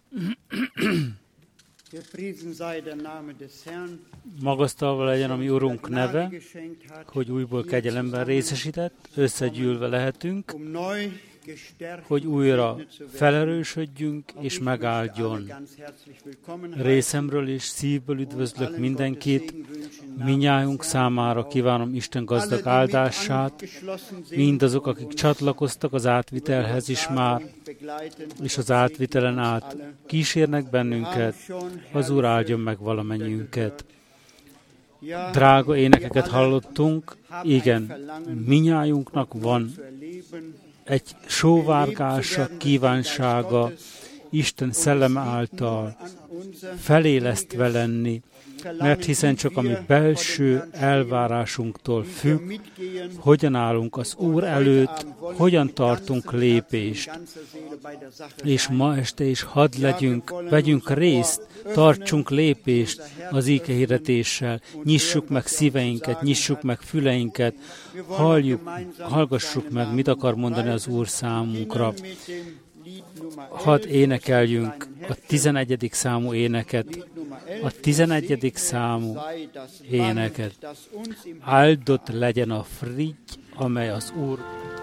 Magasztalva legyen a mi Urunk neve, hogy újból kegyelemben részesített, összegyűlve lehetünk, hogy újra felerősödjünk és megáldjon. Részemről és szívből üdvözlök mindenkit, mindnyájunk számára kívánom Isten gazdag áldását, mindazok, akik csatlakoztak az átvitelhez is már, és az átvitelen át kísérnek bennünket, az Úr áldjon meg valamennyiünket. Drága énekeket hallottunk, igen, mindnyájunknak van egy sóvárgása, kívánsága Isten szelleme által felélesztve lenni, mert hiszen csak a mi belső elvárásunktól függ, hogyan állunk az Úr előtt, hogyan tartunk lépést. És ma este is hadd vegyünk részt, tartsunk lépést az ígehirdetéssel, nyissuk meg szíveinket, nyissuk meg füleinket, hallgassuk meg, mit akar mondani az Úr számunkra. Hadd énekeljünk a 11. számú éneket, a 11. számú éneket. Áldott legyen a frigy, amely az Úr.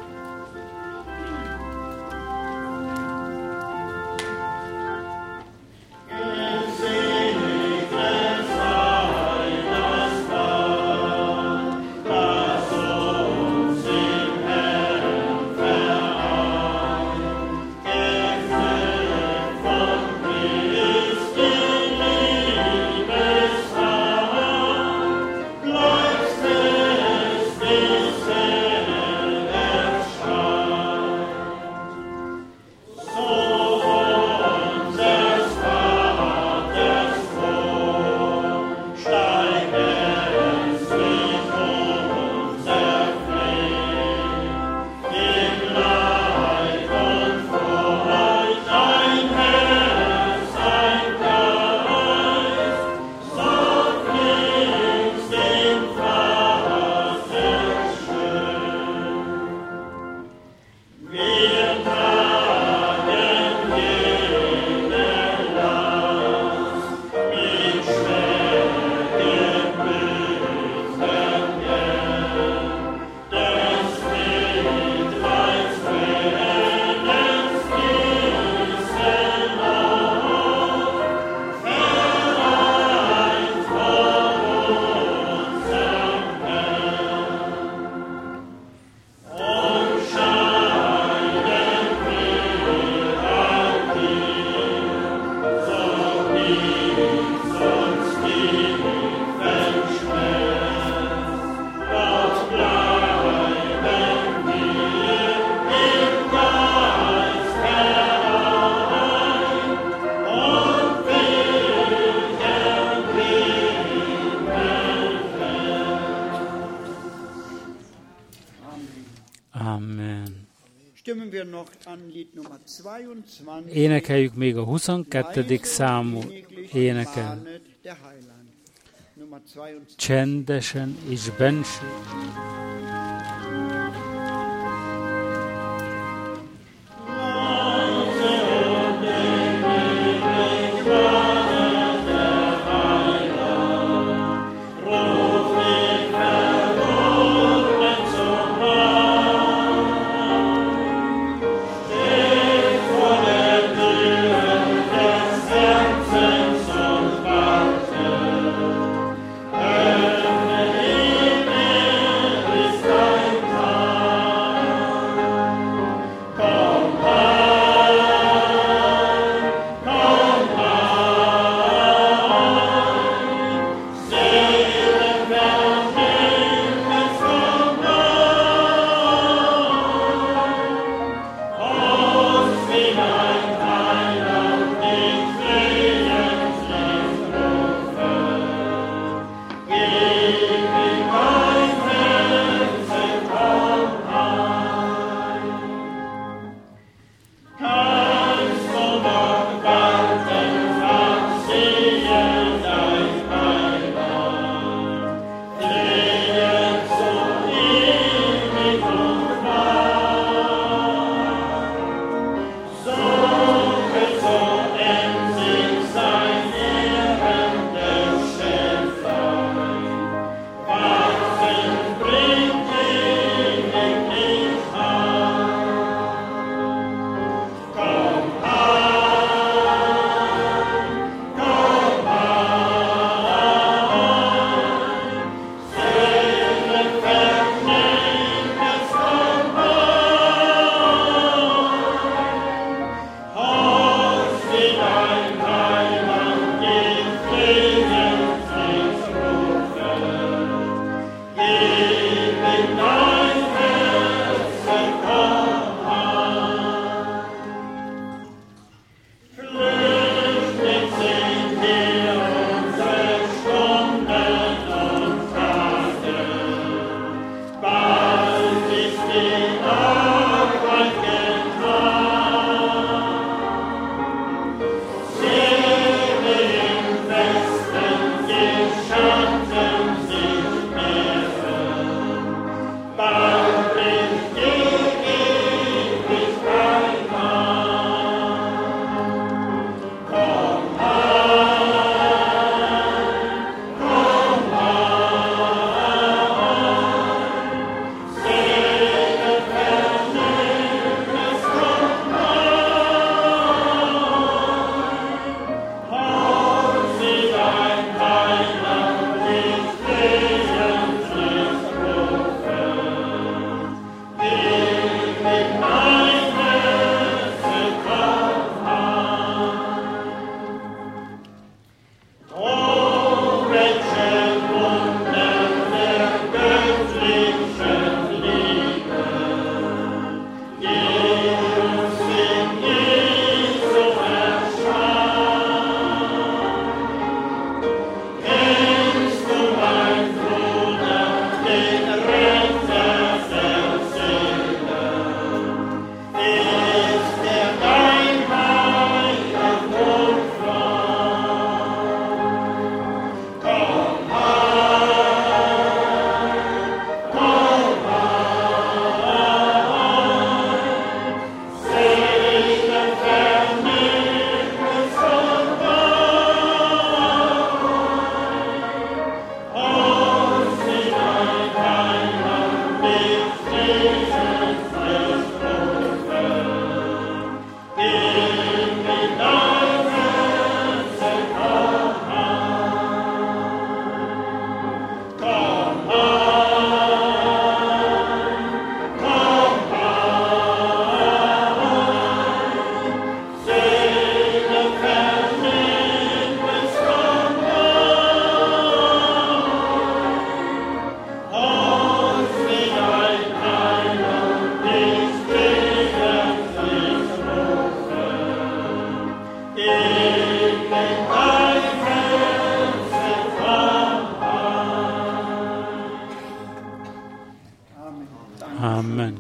Énekeljük még a 22. számú énekel. Csendesen és benső. Amen.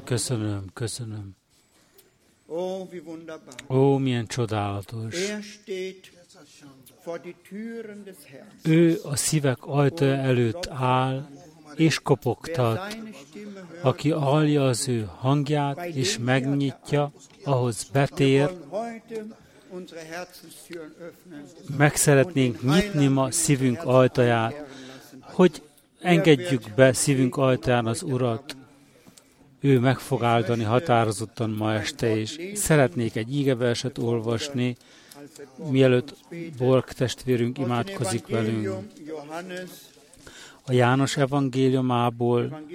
Köszönöm, köszönöm. Ó, milyen csodálatos. Ő a szívek ajtaja előtt áll, és kopogtat. Aki hallja az ő hangját, és megnyitja, ahhoz betér. Meg szeretnénk nyitni ma szívünk ajtaját, hogy engedjük be szívünk ajtaján az Urat. Ő meg fog áldani határozottan ma este is. Szeretnék egy ígeverset olvasni, mielőtt Borg testvérünk imádkozik velünk. A János evangéliumából,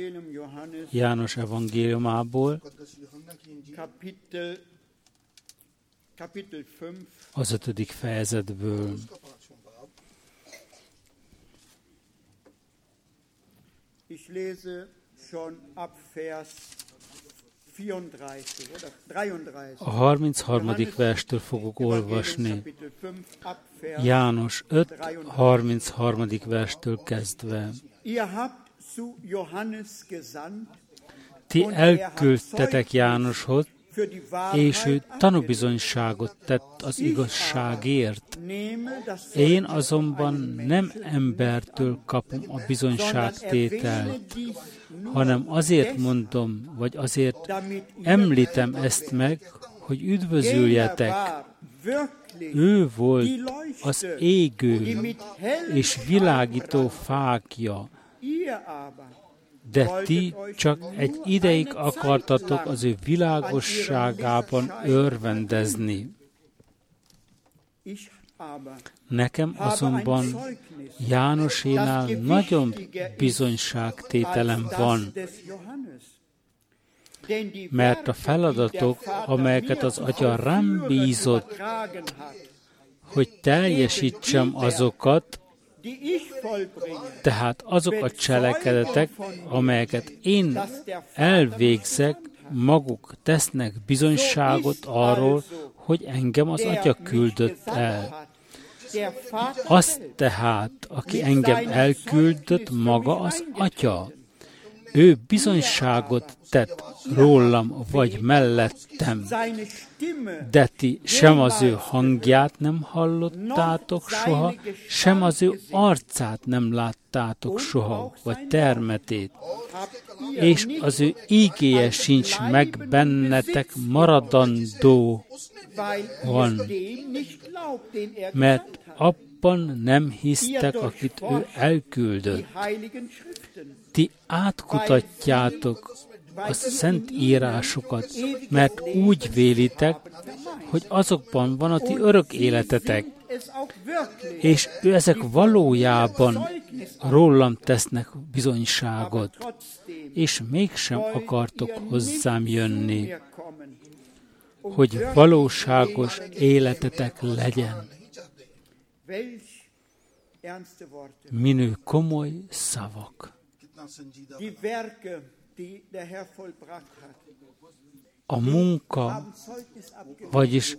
az 5. fejezetből. Ich lese schon ab Vers 34 oder 33. A 33. verstől fogok olvasni. János 5, 33. verstől kezdve. Ti elküldtetek Jánoshoz, és ő tanúbizonyságot tett az igazságért. Én azonban nem embertől kapom a bizonyságtételt, hanem azért mondom, vagy azért említem ezt meg, hogy üdvözüljetek. Ő volt az égő és világító fákja, de ti csak egy ideig akartatok az ő világosságában örvendezni. Nekem azonban Jánosénál nagyon bizonyságtételem van, mert a feladatok, amelyeket az Atya rám bízott, hogy teljesítsem azokat, tehát azok a cselekedetek, amelyeket én elvégzek, maguk tesznek bizonyságot arról, hogy engem az Atya küldött el. Az tehát, aki engem elküldött, maga az Atya. Ő bizonyságot tett rólam vagy mellettem, de ti sem az ő hangját nem hallottátok soha, sem az ő arcát nem láttátok soha, vagy termetét, és az ő ígéje sincs meg bennetek maradandóan, mert abban nem hisztek, akit ő elküldött. Ti átkutatjátok a szent írásokat, mert úgy vélitek, hogy azokban van a ti örök életetek, és ezek valójában rólam tesznek bizonyságot, és mégsem akartok hozzám jönni, hogy valóságos életetek legyen. Minő komoly szavak. A munka, vagyis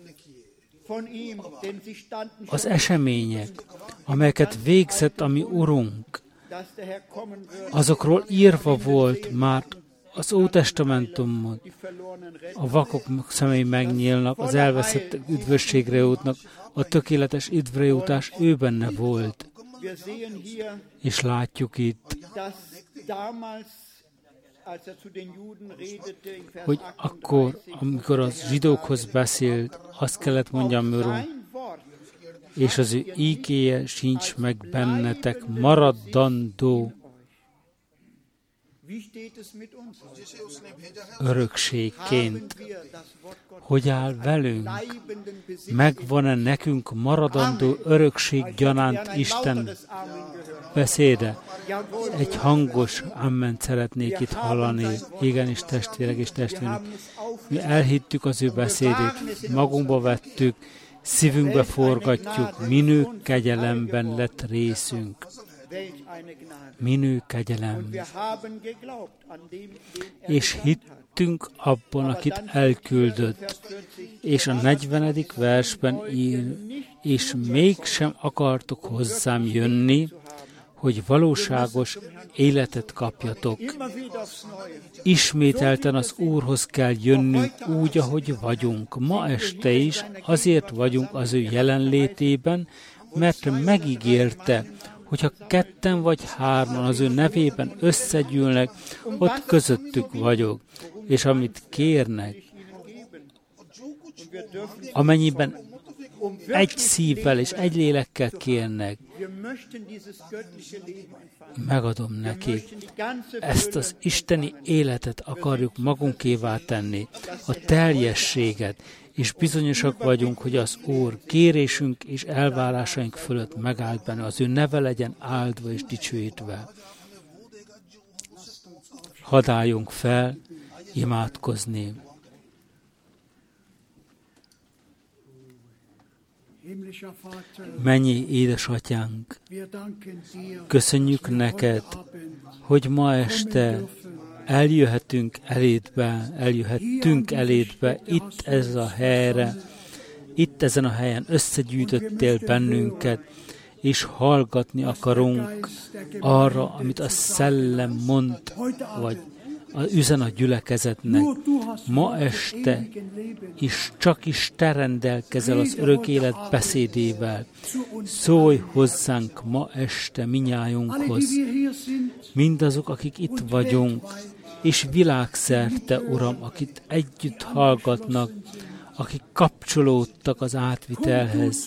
az események, amelyeket végzett a mi Urunk, azokról írva volt már az Ótestamentumban. A vakok szemei megnyílnak, az elveszettek üdvösségre jutnak, a tökéletes üdvre jutás ő benne volt. És látjuk itt, hogy akkor, amikor az zsidókhoz beszélt, azt kellett mondjam, Urunk, és az ő ígéje sincs meg bennetek maradandó örökségként. Hogy áll velünk? Megvan-e nekünk maradandó örökség gyanánt Isten beszéde? Egy hangos amment szeretnék itt hallani. Igenis, testvérek és testvérek. Mi elhittük az ő beszédét, magunkba vettük, szívünkbe forgatjuk, minő kegyelemben lett részünk. Minő kegyelem. És hittünk abban, akit elküldött. És a 40. versben ír, és mégsem akartok hozzám jönni, hogy valóságos életet kapjatok. Ismételten az Úrhoz kell jönnünk úgy, ahogy vagyunk. Ma este is azért vagyunk az ő jelenlétében, mert megígérte, hogyha 2 vagy 3 az ő nevében összegyűlnek, ott közöttük vagyok. És amit kérnek, amennyiben egy szívvel és egy lélekkel kérnek, megadom nekik. Ezt az isteni életet akarjuk magunkévá tenni, a teljességet, és bizonyosak vagyunk, hogy az Úr kérésünk és elvárásaink fölött megállt benne, az ő neve legyen áldva és dicsőítve. Hadd álljunk fel, imádkozni. Mennyi édesatyánk, köszönjük neked, hogy ma este eljöhettünk elédbe, itt ez a helyre, itt ezen a helyen összegyűjtöttél bennünket, és hallgatni akarunk arra, amit a Szellem mond, vagy üzen a gyülekezetnek. Ma este is csak is te rendelkezel az örök élet beszédével. Szólj hozzánk ma este minnyájunkhoz. Mindazok, akik itt vagyunk, és világszerte, Uram, akik együtt hallgatnak, akik kapcsolódtak az átvitelhez.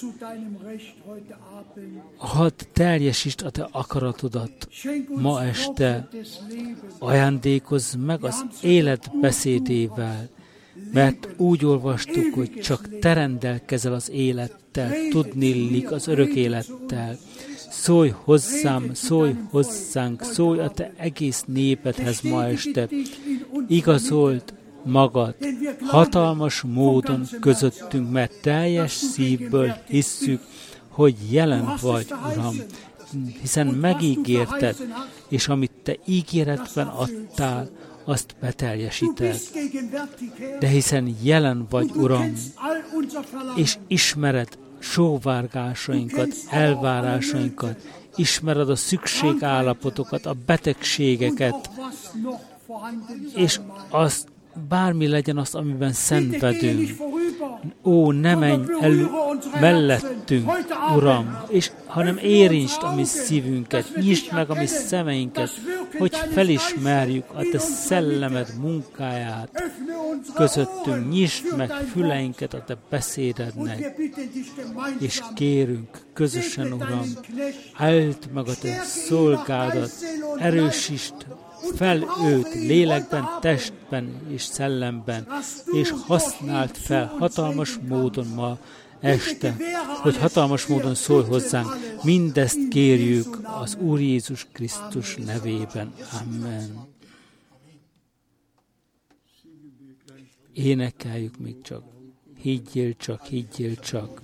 Hadd teljesítsd a te akaratodat ma este, ajándékozz meg az élet beszédével, mert úgy olvastuk, hogy csak te rendelkezel az élettel, tudnillik az örök élettel. Szólj hozzám, szólj hozzánk, szólj a te egész népedhez ma este. Igazold magad hatalmas módon közöttünk, mert teljes szívből hisszük, hogy jelen vagy, Uram, hiszen megígérted, és amit te ígéretben adtál, azt beteljesíted. De hiszen jelen vagy, Uram, és ismered sóvárgásainkat, elvárásainkat, ismered a szükségállapotokat, a betegségeket, és azt bármi legyen az, amiben szenvedünk. Ó, ne menj mellettünk, Uram, és hanem érintsd a mi szívünket, nyisd meg a mi szemeinket, hogy felismerjük a te szellemed munkáját közöttünk, nyisd meg füleinket a te beszédednek, és kérünk közösen, Uram, áld meg a te szolgádat, erősítsd fel őt lélekben, testben és szellemben, és használd fel hatalmas módon ma este, hogy hatalmas módon szólj hozzánk. Mindezt kérjük az Úr Jézus Krisztus nevében. Amen. Énekeljük még csak. Higgyél csak, higgyél csak.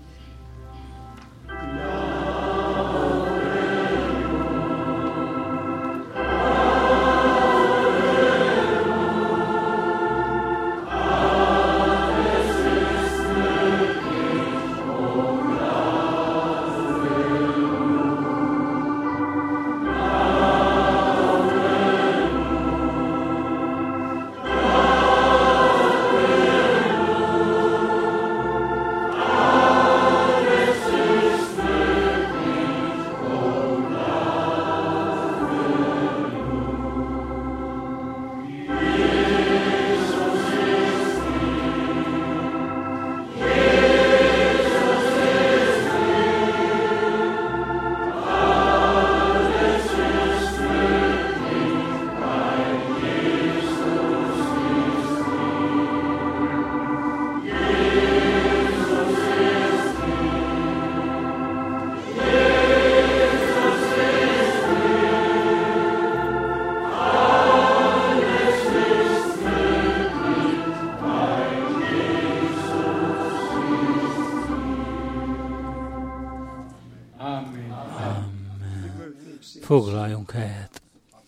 Foglaljunk helyet.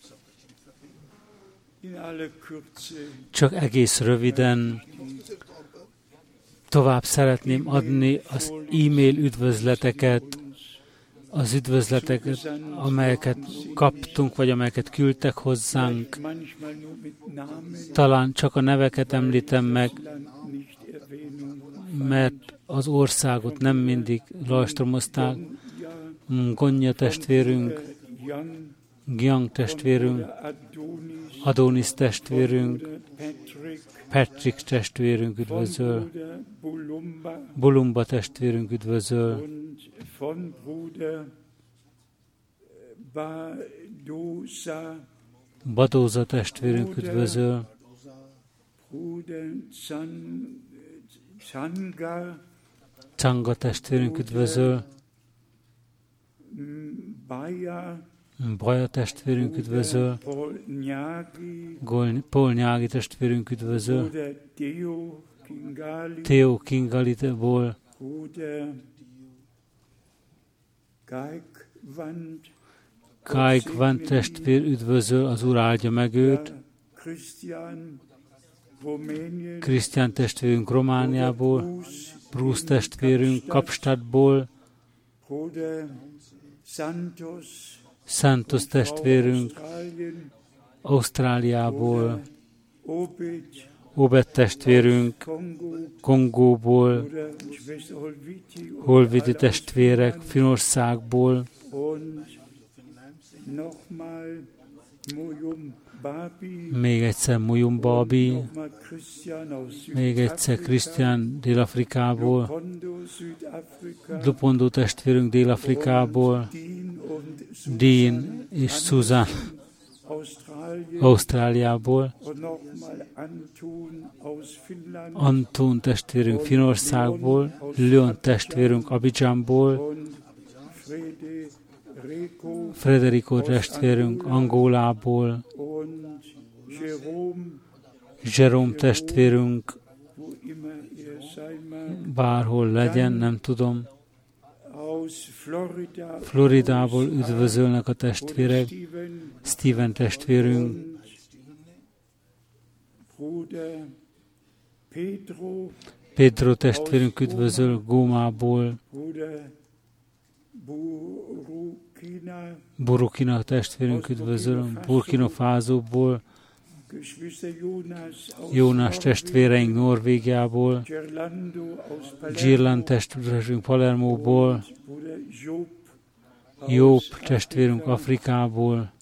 Csak egész röviden tovább szeretném adni az e-mail üdvözleteket, az üdvözleteket, amelyeket kaptunk, vagy amelyeket küldtek hozzánk. Talán csak a neveket említem meg, mert az országot nem mindig lajstromozták. Gonya testvérünk, Gyang testvérünk, Adonis testvérünk, Patrick testvérünk üdvözöl, Bulumba testvérünk üdvözöl, Badóza testvérünk üdvözöl, Csanga testvérünk üdvözöl, Baja testvérünk üdvözöl, Paul Nyági testvérünk üdvözöl, Theo Kingaliból, Kaik Van testvér üdvözöl, az Úr áldja meg őt, Krisztián testvérünk Romániából, Bruce testvérünk Kapstadtból, Santos testvérünk Ausztráliából, Obed testvérünk Kongóból, Holvidi testvérek Finnországból, még egyszer Muyum Babi, még egyszer Krisztián Dél-Afrikából, Lupondo testvérünk Dél-Afrikából, Dean és Susan Ausztráliából, Anton testvérünk Finnországból, Leon testvérünk Abidjanból, Frederico testvérünk Angolából, Jerome testvérünk bárhol legyen, nem tudom, Floridából üdvözölnek a testvérek, Steven testvérünk, Pedro testvérünk üdvözöl Gómából, Burkina testvérünk üdvözöl Burkina Fasóból, Jónás testvéreink Norvégiából, Girland testvérünk Palermóból, Jobb testvérünk Afrikából,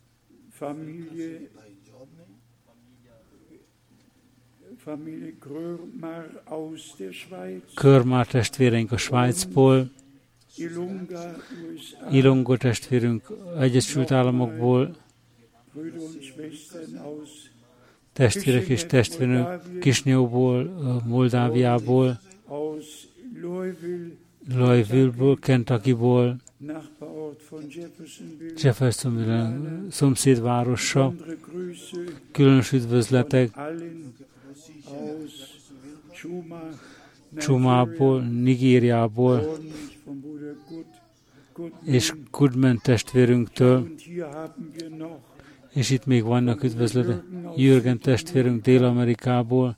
Körmár testvéreink a Svájcból, Ilongo testvérünk Egyesült Államokból, testvérek és testvérünk Kisnyóból, Moldáviából, Louisville-ból, Kentuckyból, Jeffersonville szomszédvárosa, különös üdvözletek Csumából, Nigériából, és Goodman testvérünktől, és itt még vannak üdvözletek, Jürgen testvérünk Dél-Amerikából,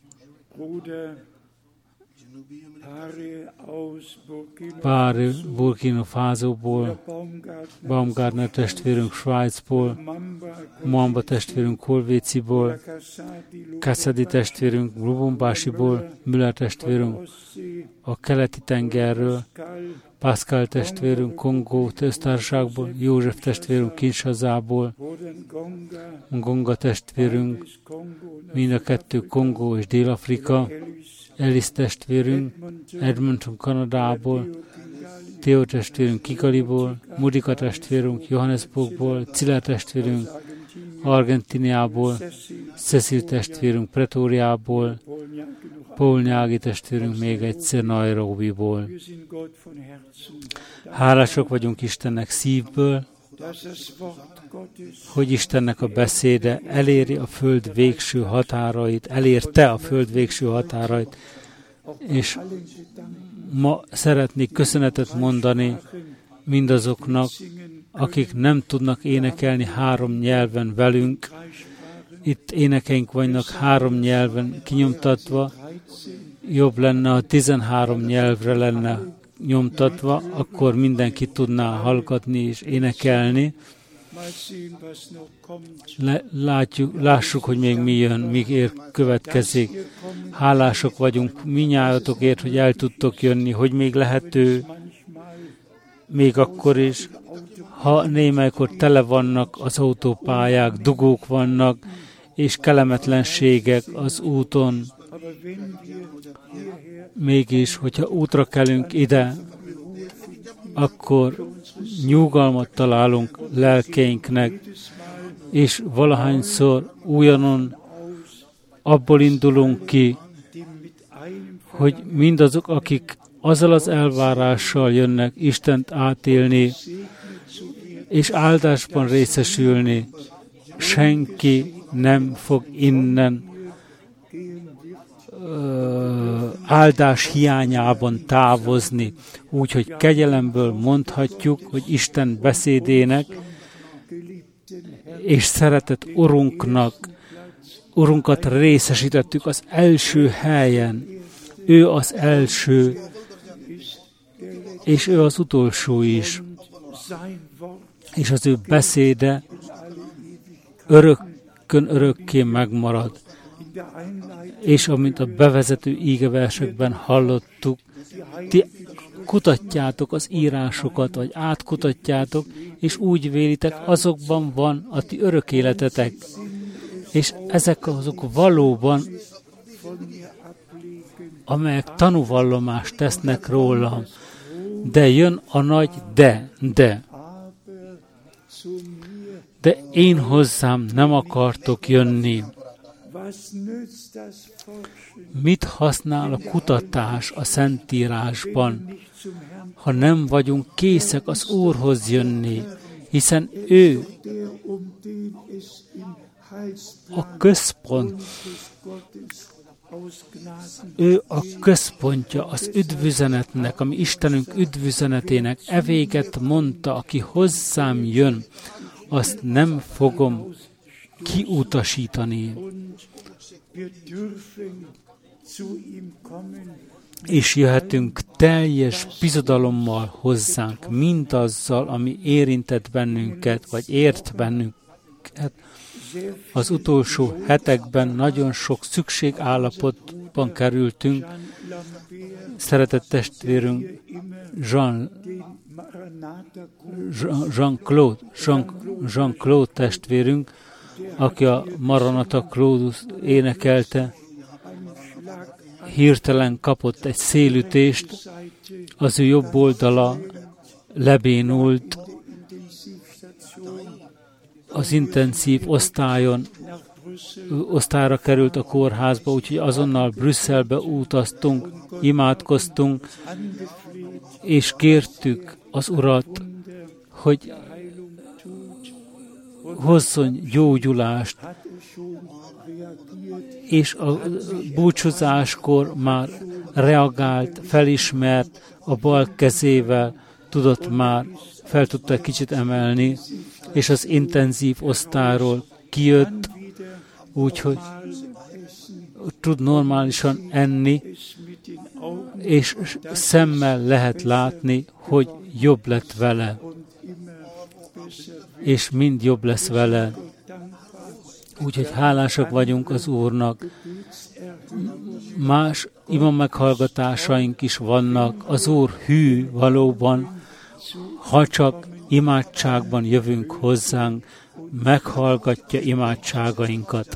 Pár Burkina Fasóból, Baumgartner testvérünk Svájcból, Mamba testvérünk Kolvéciból, Kassadi testvérünk Lubumbashi-ból, Müller testvérünk a keleti tengerről, Pascal testvérünk Kongó köztársaságból, József testvérünk Kinshasából, Ngonga testvérünk, mind a kettő Kongó és Dél-Afrika, Ellis testvérünk Edmonton, Kanadából, Theo testvérünk Kigaliból, Mudika testvérünk Johannesburgból, Cilla testvérünk Argentiniából, Cecil testvérünk Pretóriából, Paul Nyági testvérünk még egyszer Nairobiból. Hálások vagyunk Istennek szívből, hogy Istennek a beszéde eléri a föld végső határait, elérte a föld végső határait, és ma szeretnék köszönetet mondani mindazoknak, akik nem tudnak énekelni 3 nyelven velünk. Itt énekeink vannak 3 nyelven kinyomtatva, jobb lenne, ha 13 nyelvre lenne nyomtatva, akkor mindenki tudná hallgatni és énekelni. Lássuk, hogy még mi jön, míg következik. Hálások vagyunk minnyájatokért, hogy el tudtok jönni, hogy még lehető, még akkor is, ha némelykor tele vannak az autópályák, dugók vannak, és kellemetlenségek az úton. Mégis, hogyha útra kelünk ide, akkor nyugalmat találunk lelkeinknek, és valahányszor újonnan abból indulunk ki, hogy mindazok, akik azzal az elvárással jönnek Istent átélni, és áldásban részesülni, senki nem fog innen áldás hiányában távozni. Úgyhogy kegyelemből mondhatjuk, hogy Isten beszédének és szeretett Urunkat részesítettük az első helyen. Ő az első, és ő az utolsó is. És az ő beszéde örökké megmarad. És amint a bevezető ígeversekben hallottuk, ti kutatjátok az írásokat, vagy átkutatjátok, és úgy vélitek, azokban van a ti örök életetek. És ezek azok valóban, amelyek tanúvallomást tesznek rólam. De jön a nagy de. De én hozzám nem akartok jönni. Mit használ a kutatás a Szentírásban, ha nem vagyunk készek az Úrhoz jönni, hiszen ő a központ, ő a központja az üdvüzenetnek, ami Istenünk üdvüzenetének. Evéget mondta, aki hozzám jön, azt nem fogom kiutasítani. És jöhetünk teljes bizodalommal hozzánk, mindazzal, ami érintett bennünket, vagy ért bennünket. Az utolsó hetekben nagyon sok szükségállapotban kerültünk. Szeretett testvérünk Jean-Claude testvérünk, aki a Maranatha Claudus énekelte, hirtelen kapott egy szélütést, az ő jobb oldala lebénult, az intenzív osztályra került a kórházba, úgyhogy azonnal Brüsszelbe utaztunk, imádkoztunk, és kértük az Urat, hogy hozzon gyógyulást, és a búcsúzáskor már reagált, felismert, a bal kezével tudott már, fel tudta kicsit emelni, és az intenzív osztályról kijött, úgyhogy tud normálisan enni, és szemmel lehet látni, hogy jobb lett vele, és mind jobb lesz vele. Úgyhogy hálásak vagyunk az Úrnak. Más ima meghallgatásaink is vannak. Az Úr hű valóban, ha csak imádságban jövünk hozzánk, meghallgatja imádságainkat.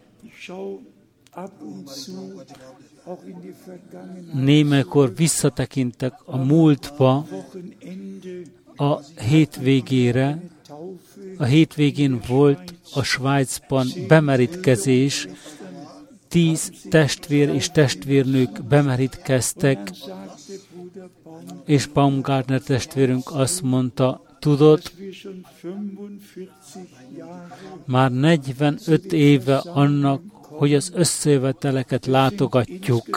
Némelykor visszatekintek a múltba, a hétvégére. A hétvégén volt a Svájcban bemerítkezés, 10 testvér és testvérnők bemerítkeztek, és Baumgartner testvérünk azt mondta, tudod, már 45 éve annak, hogy az összejöveteleket látogatjuk.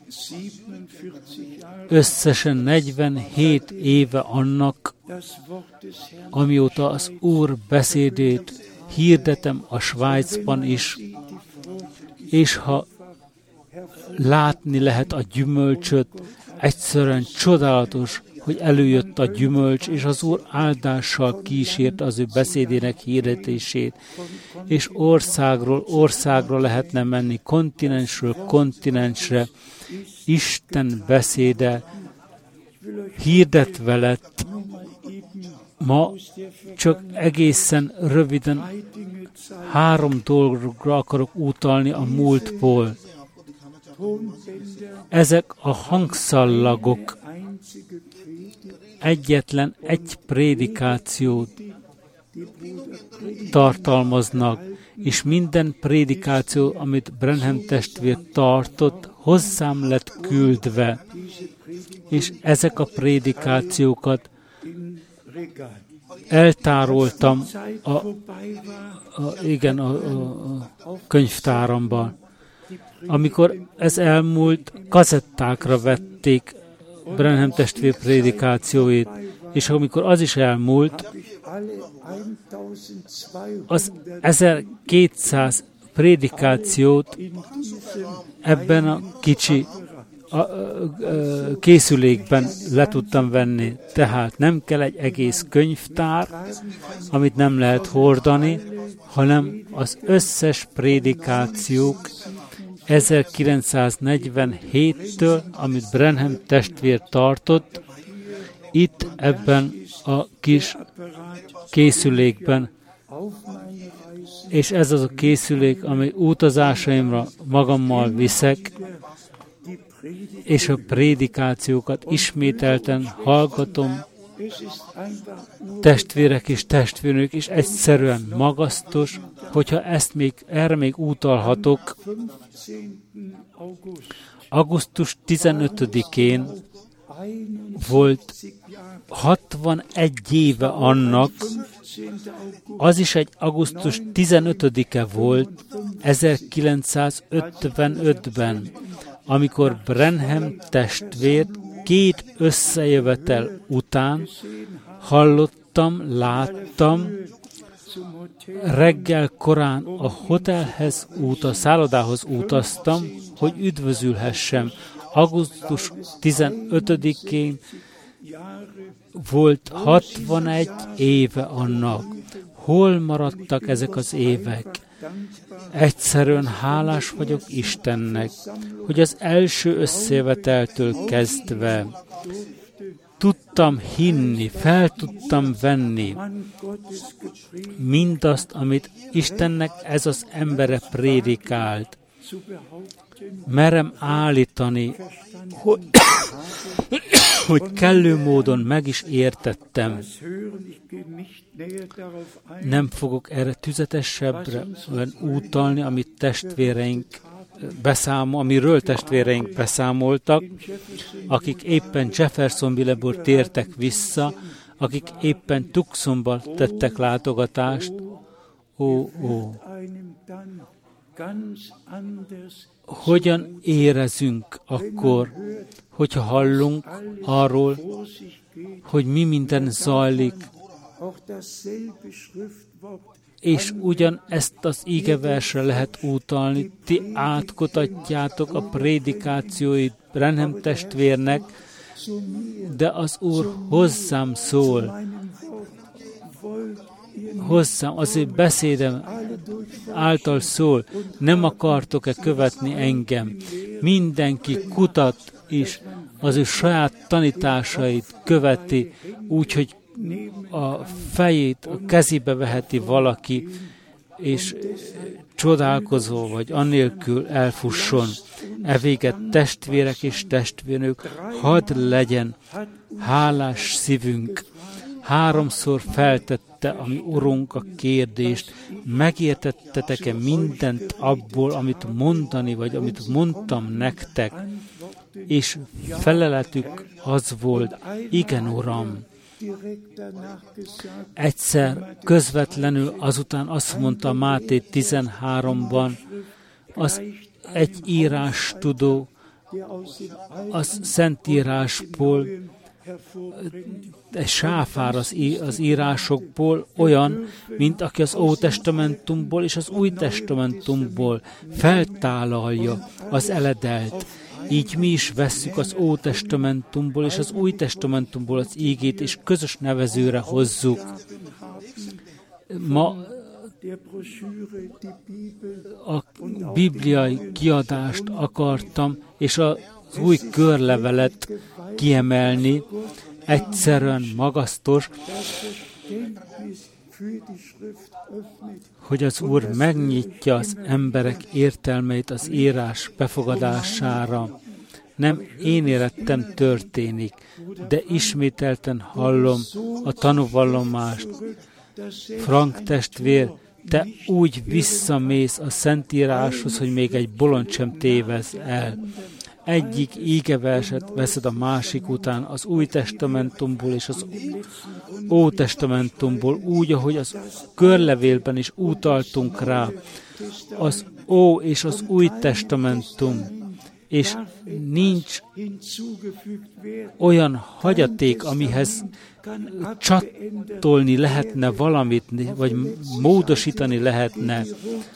Összesen 47 éve annak, amióta az Úr beszédét hirdetem a Svájcban is, és ha látni lehet a gyümölcsöt, egyszerűen csodálatos, hogy előjött a gyümölcs, és az Úr áldással kísért az ő beszédének hirdetését, és országról országra lehetne menni, kontinensről kontinensre, Isten beszéde hirdetve lett. Ma csak egészen röviden 3 dologra akarok utalni a múltból. Ezek a hangszallagok egyetlen egy prédikációt tartalmaznak, és minden prédikáció, amit Branham testvér tartott, hozzám lett küldve, és ezek a prédikációkat eltároltam a könyvtáramban. Amikor ez elmúlt, kazettákra vették Branham testvér prédikációit, és amikor az is elmúlt, az 1200 prédikációt ebben a kicsi készülékben le tudtam venni. Tehát nem kell egy egész könyvtár, amit nem lehet hordani, hanem az összes prédikációk 1947-től, amit Branham testvér tartott, itt ebben a kis készülékben, és ez az a készülék, ami utazásaimra magammal viszek, és a prédikációkat ismételten hallgatom, testvérek és testvérnők, és egyszerűen magasztos, hogyha erre még utalhatok. Augusztus 15-én volt 61 éve annak, az is egy augusztus 15-e volt 1955-ben, amikor Branham testvér 2 összejövetel után hallottam, láttam, reggel korán a hotelhez szállodához utaztam, hogy üdvözülhessem. Augusztus 15-én volt 61 éve annak. Hol maradtak ezek az évek? Egyszerűen hálás vagyok Istennek, hogy az első összejöveteltől kezdve tudtam hinni, fel tudtam venni mindazt, amit Istennek ez az embere prédikált. Merem állítani, hogy kellő módon meg is értettem. Nem fogok erre tüzetesebbre utalni, amiről testvéreink beszámoltak, akik éppen Jeffersonville-ból tértek vissza, akik éppen Tucsonba tettek látogatást. Hogyan érezünk akkor, hogyha hallunk arról, hogy mi minden zajlik, és ugyan ezt az ígeversre lehet utalni, ti átkutatjátok a prédikációit Branham testvérnek, de az Úr hozzám szól, hozzám, az ő beszédem által szól, nem akartok-e követni engem? Mindenki kutat is, az ő saját tanításait követi, úgyhogy a fejét a kezébe veheti valaki, és csodálkozó vagy annélkül elfusson. Evéget testvérek és testvérnők, hadd legyen hálás szívünk. 3-szor feltette a mi Urunk a kérdést, megértettetek-e mindent abból, amit mondani, vagy amit mondtam nektek? És feleletük az volt, igen, Uram. Egyszer közvetlenül azután azt mondta Máté 13-ban, az egy írástudó, az Szentírásból egy sáfár az írásokból, olyan, mint aki az Ótestamentumból és az Új Testamentumból feltállalja az eledelt. Így mi is vesszük az Ótestamentumból és az Új Testamentumból az ígét, és közös nevezőre hozzuk. Ma a bibliai kiadást akartam, és az új körlevelet kiemelni, egyszerűen magasztos, hogy az Úr megnyitja az emberek értelmeit az írás befogadására. Nem én életem történik, de ismételten hallom a tanúvallomást. Frank testvér, te úgy visszamész a Szentíráshoz, hogy még egy bolond sem tévesz el. Egyik ígeverset veszed a másik után az Új Testamentumból és az Ótestamentumból, úgy, ahogy az körlevélben is utaltunk rá. Az Ó és az Új Testamentum, és nincs olyan hagyaték, amihez csatolni lehetne valamit, vagy módosítani lehetne.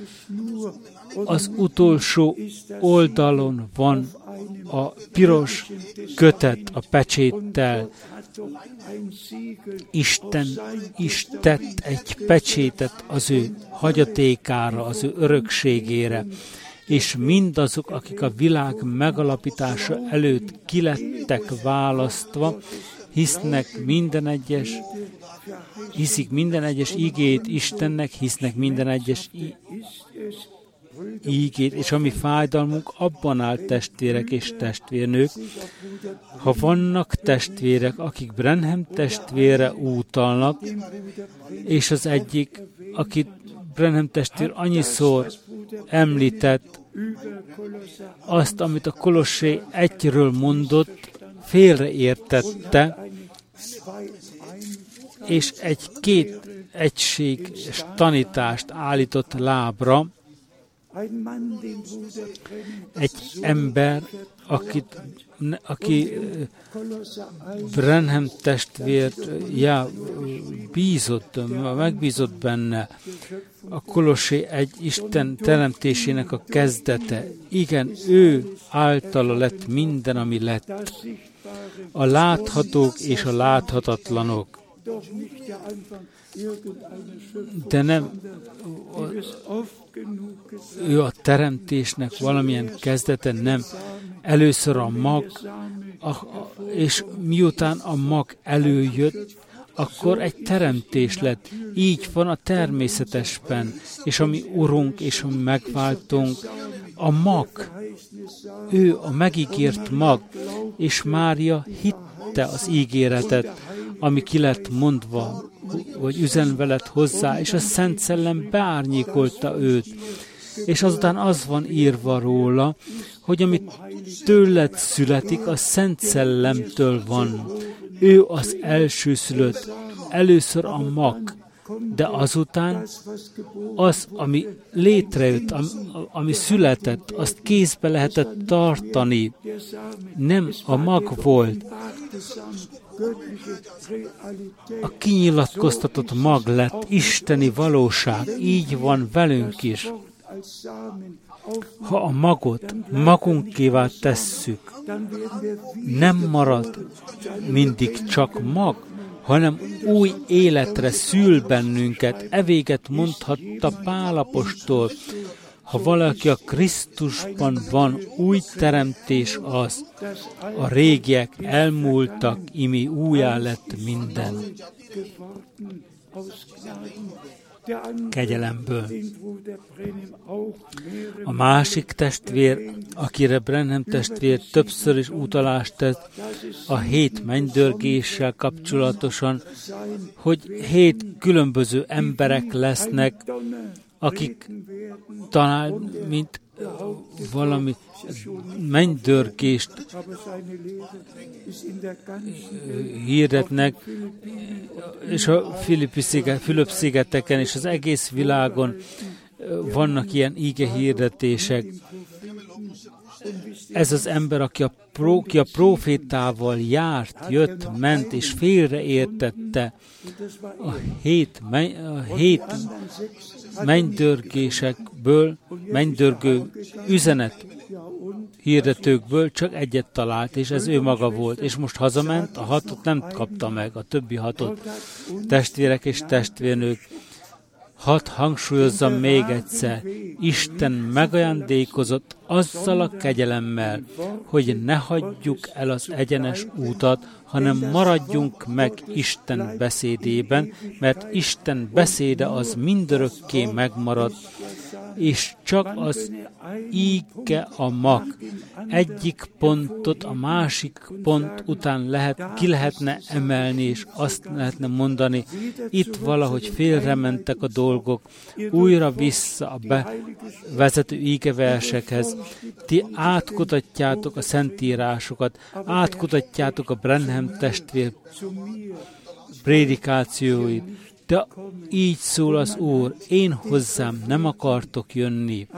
Az utolsó oldalon van a piros kötet a pecséttel. Isten is tett egy pecsétet az ő hagyatékára, az ő örökségére, és mindazok, akik a világ megalapítása előtt kilettek választva, hiszik minden egyes ígét Istennek, hisznek minden egyes ígét, és ami fájdalmunk abban áll, testvérek és testvérnők, ha vannak testvérek, akik Branham testvére utalnak, és az egyik, akit Branham testvér annyiszor említett, azt, amit a Kolossé 1-ről mondott, félreértette, és két egységes tanítást állított lábra. Egy ember, aki Branham testvért megbízott benne, a Kolossé 1 Isten teremtésének a kezdete. Igen, ő általa lett minden, ami lett. A láthatók és a láthatatlanok. De nem ő a teremtésnek valamilyen kezdete, nem. Először a mag, és miután a mag előjött, akkor egy teremtés lett. Így van a természetesben, és a mi Urunk, és a mi megváltunk, a mag. Ő a megígért mag, és Mária hitte az ígéretet, ami ki lett mondva, vagy üzenve lett hozzá, és a Szent Szellem beárnyékolta őt. És azután az van írva róla, hogy ami tőled születik, a Szent Szellemtől van. Ő az elsőszülött, először a mag, de azután az, ami létrejött, ami született, azt kézbe lehetett tartani. Nem a mag volt. A kinyilatkoztatott mag lett isteni valóság. Így van velünk is. Ha a magot magunkévá tesszük, nem marad mindig csak mag, hanem új életre szül bennünket. Evéget mondhatta Pál apostol. Ha valaki a Krisztusban van, új teremtés az. A régiek elmúltak, imi újjá lett minden. Kegyelemből. A másik testvér, akire Branham testvér többször is utalást tett, a 7 mennydörgéssel kapcsolatosan, hogy 7 különböző emberek lesznek, akik talán, mint valami mennydörgést hirdetnek, és a Fülöp-szigeteken és az egész világon vannak ilyen ígehirdetések. ez az ember, aki a prófétával járt, jött, ment, és félreértette a hét mennydörgésekből, mennydörgő üzenet hirdetőkből csak egyet talált, és ez ő maga volt. És most hazament, a 6 nem kapta meg, a többi 6. Testvérek és testvérnők, hadd hangsúlyozzam még egyszer, Isten megajándékozott azzal a kegyelemmel, hogy ne hagyjuk el az egyenes útat, hanem maradjunk meg Isten beszédében, mert Isten beszéde az mindörökké megmarad, és csak az íge a mag. Egyik pontot a másik pont után ki lehetne emelni, és azt lehetne mondani, itt valahogy félrementek a dolgok, újra vissza a bevezető ígeversekhez. Ti átkutatjátok a szentírásokat, átkutatjátok a Branham testvér prédikációit, de így szól az Úr, én hozzám nem akartok jönni.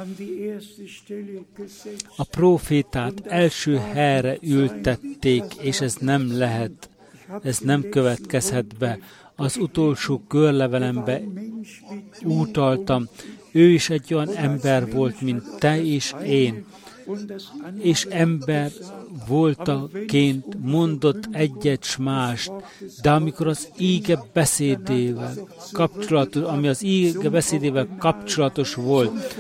A prófétát első helyre ültették, és ez nem lehet, ez nem következhet be. Az utolsó körlevelembe utaltam, ő is egy olyan ember volt, mint te és én, és ember voltaként mondott egyet s mást, de amikor az íge beszédével kapcsolatos, ami az íge beszédével kapcsolatos volt,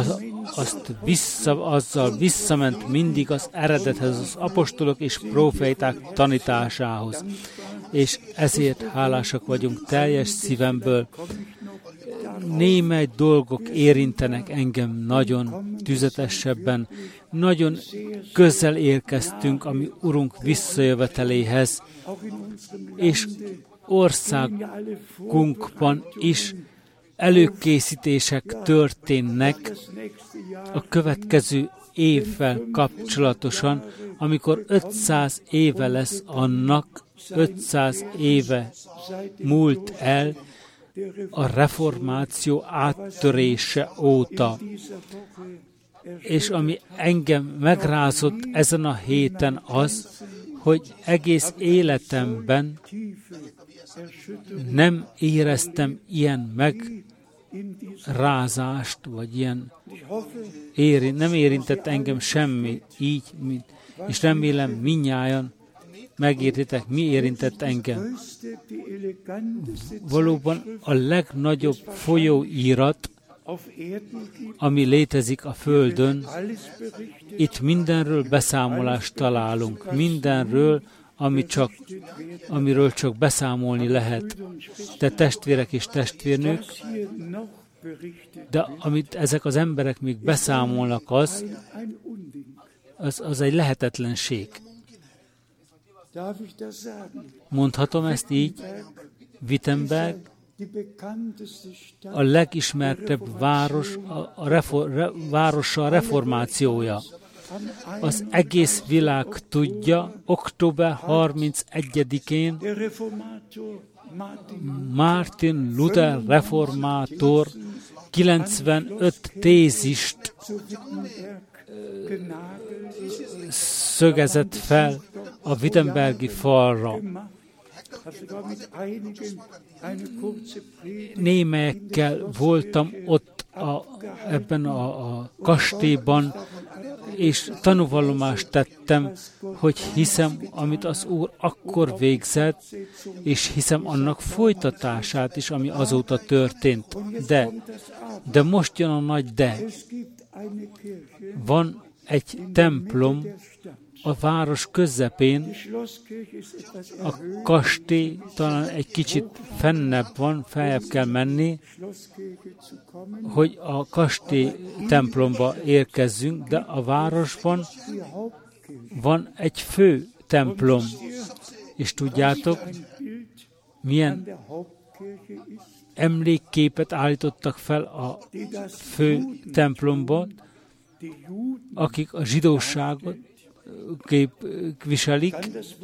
azzal visszament mindig az eredethez, az apostolok és próféták tanításához. És ezért hálásak vagyunk teljes szívemből. Némely dolgok érintenek engem nagyon tüzetesebben. Nagyon közel érkeztünk a mi Urunk visszajöveteléhez, és országunkban is előkészítések történnek a következő évvel kapcsolatosan, amikor 500 éve lesz annak, 500 éve múlt el a reformáció áttörése óta. És ami engem megrázott ezen a héten az, hogy egész életemben nem éreztem ilyen megrázást, vagy ilyen nem érintett engem semmi így, és remélem mindnyájan megértitek, mi érintett engem. Valóban a legnagyobb folyóirat, ami létezik a Földön, itt mindenről beszámolást találunk, mindenről, amiről csak beszámolni lehet. De testvérek és testvérnők, de amit ezek az emberek még beszámolnak, az egy lehetetlenség. Mondhatom ezt így? Wittenberg a legismertebb városa a reformációja. Az egész világ tudja, október 31-én Martin Luther reformátor 95 tézist szögezett fel a wittenbergi falra. Némelyekkel voltam ott ebben a kastélyban, és tanúvallomást tettem, hogy hiszem, amit az Úr akkor végzett, és hiszem annak folytatását is, ami azóta történt. De most jön a nagy de. Van egy templom a város közepén, a kastély talán egy kicsit fennebb van, feljebb kell menni, hogy a kastély templomba érkezzünk, de a városban van egy fő templom. És tudjátok, milyen emlékképet állítottak fel a fő templomban, akik a zsidóságot viselik.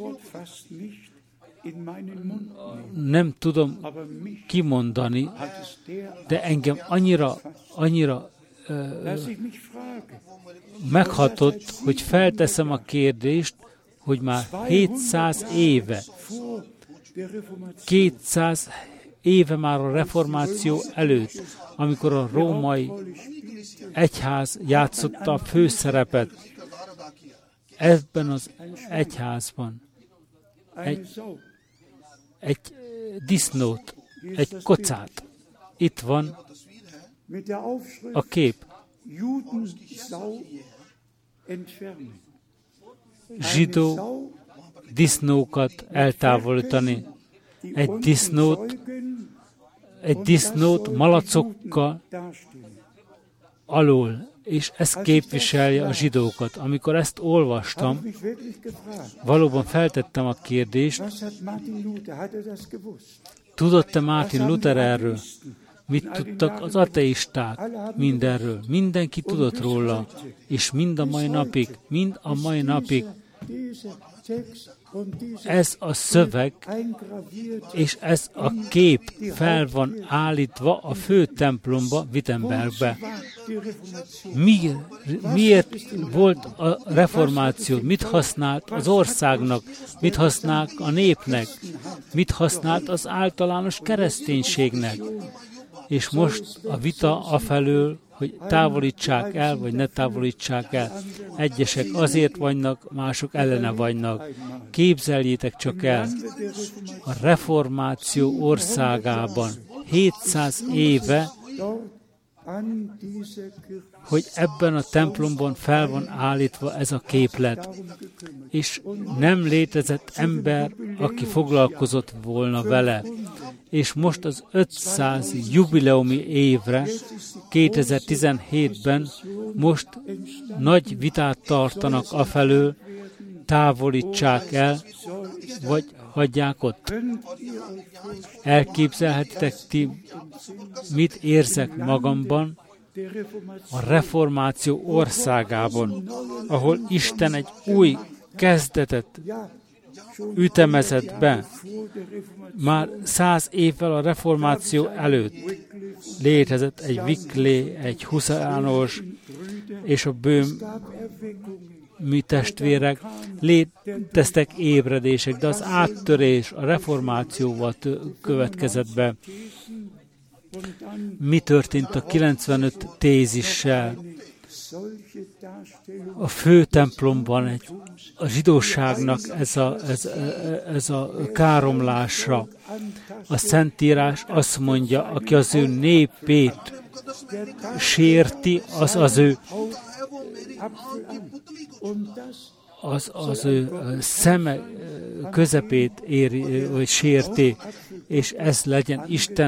Nem tudom kimondani, de engem annyira meghatott, hogy felteszem a kérdést, hogy már 700 éve, 200 éve már a reformáció előtt, amikor a római egyház játszotta a főszerepet, ebben az egyházban egy disznót, egy kocát. Itt van a kép. Zsidó disznókat eltávolítani. Egy disznót malacokkal alól, és ez képviselje a zsidókat. Amikor ezt olvastam, valóban feltettem a kérdést, tudott-e Martin Luther erről? Mit tudtak az ateisták mindenről? Mindenki tudott róla, és mind a mai napig ez a szöveg és ez a kép fel van állítva a fő templomba, Wittenbergbe. Miért volt a reformáció? Mit használt az országnak? Mit használt a népnek? Mit használt az általános kereszténységnek? És most a vita afelől, hogy távolítsák el, vagy ne távolítsák el. Egyesek azért vannak, mások ellene vannak. Képzeljétek csak el, a reformáció országában 700 éve, hogy ebben a templomban fel van állítva ez a képlet, és nem létezett ember, aki foglalkozott volna vele. És most az 500 jubileumi évre, 2017-ben most nagy vitát tartanak afelől, távolítsák el, vagy hagyják ott. Elképzelhetitek ti, mit érzek magamban a reformáció országában, ahol Isten egy új kezdetet ütemezett be. Már 100 évvel a reformáció előtt létezett egy Wycliffe, egy Huszánus és a bőm mi testvérek, léteztek ébredések, de az áttörés a reformációval következett be. Mi történt a 95 tézissel? A fő templomban a zsidóságnak ez a káromlása. A Szentírás azt mondja, aki az ő népét sérti, az ő szeme közepét éri, vagy sérti, és ez legyen